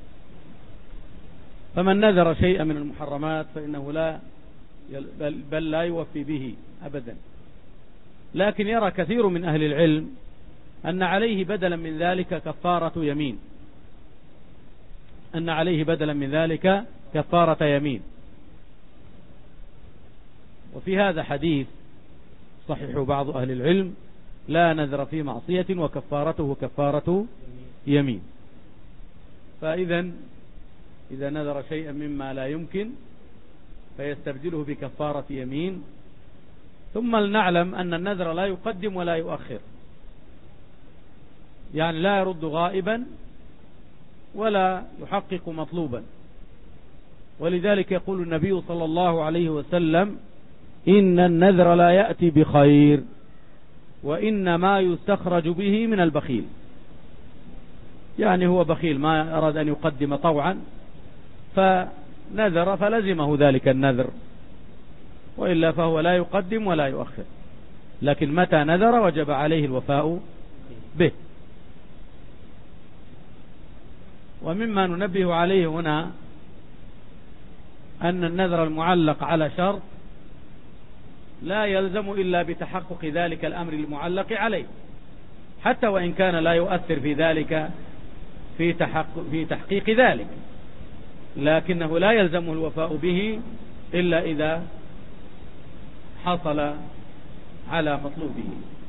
فمن نذر شيئا من المحرمات فإنه لا بل, بل لا يوفي به أبدا. لكن يرى كثير من أهل العلم أن عليه بدلا من ذلك كفارة يمين أن عليه بدلا من ذلك كفارة يمين. وفي هذا حديث صحيح بعض أهل العلم لا نذر في معصية وكفارته كفارة يمين. فإذا إذا نذر شيئا مما لا يمكن فيستبدله بكفارة يمين. ثم لنعلم أن النذر لا يقدم ولا يؤخر، يعني لا يرد غائبا ولا يحقق مطلوبا. ولذلك يقول النبي صلى الله عليه وسلم إن النذر لا يأتي بخير وإنما يستخرج به من البخيل. يعني هو بخيل ما أراد أن يقدم طوعا فنذر فلزمه ذلك النذر، وإلا فهو لا يقدم ولا يؤخر. لكن متى نذر وجب عليه الوفاء به. ومما ننبه عليه هنا أن النذر المعلق على شرط لا يلزم إلا بتحقق ذلك الأمر المعلق عليه، حتى وإن كان لا يؤثر في ذلك في تحقق في تحقيق ذلك، لكنه لا يلزمه الوفاء به إلا إذا حصل على مطلوبه.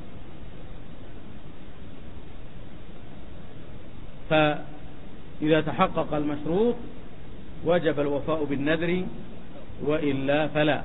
فإذا تحقق المشروط وجب الوفاء بالنذر، وإلا فلا.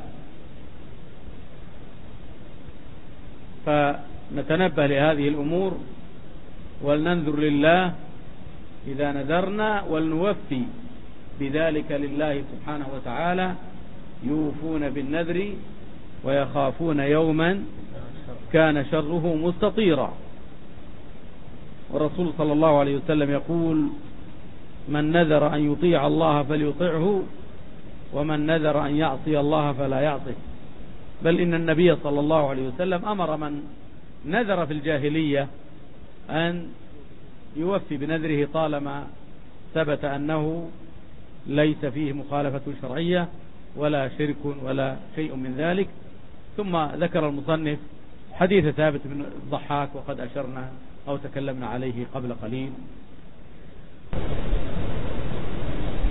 فنتنبه لهذه الأمور ولننذر لله إذا نذرنا، ولنوفي بذلك لله سبحانه وتعالى. يوفون بالنذر ويخافون يوما كان شره مستطيرا. والرسول صلى الله عليه وسلم يقول: من نذر أن يطيع الله فليطعه، ومن نذر أن يعصي الله فلا يعصيه. بل إن النبي صلى الله عليه وسلم أمر من نذر في الجاهلية أن يوفي بنذره طالما ثبت أنه ليس فيه مخالفة شرعية ولا شرك ولا شيء من ذلك. ثم ذكر المصنف حديث ثابت بن الضحاك، وقد أشرنا أو تكلمنا عليه قبل قليل.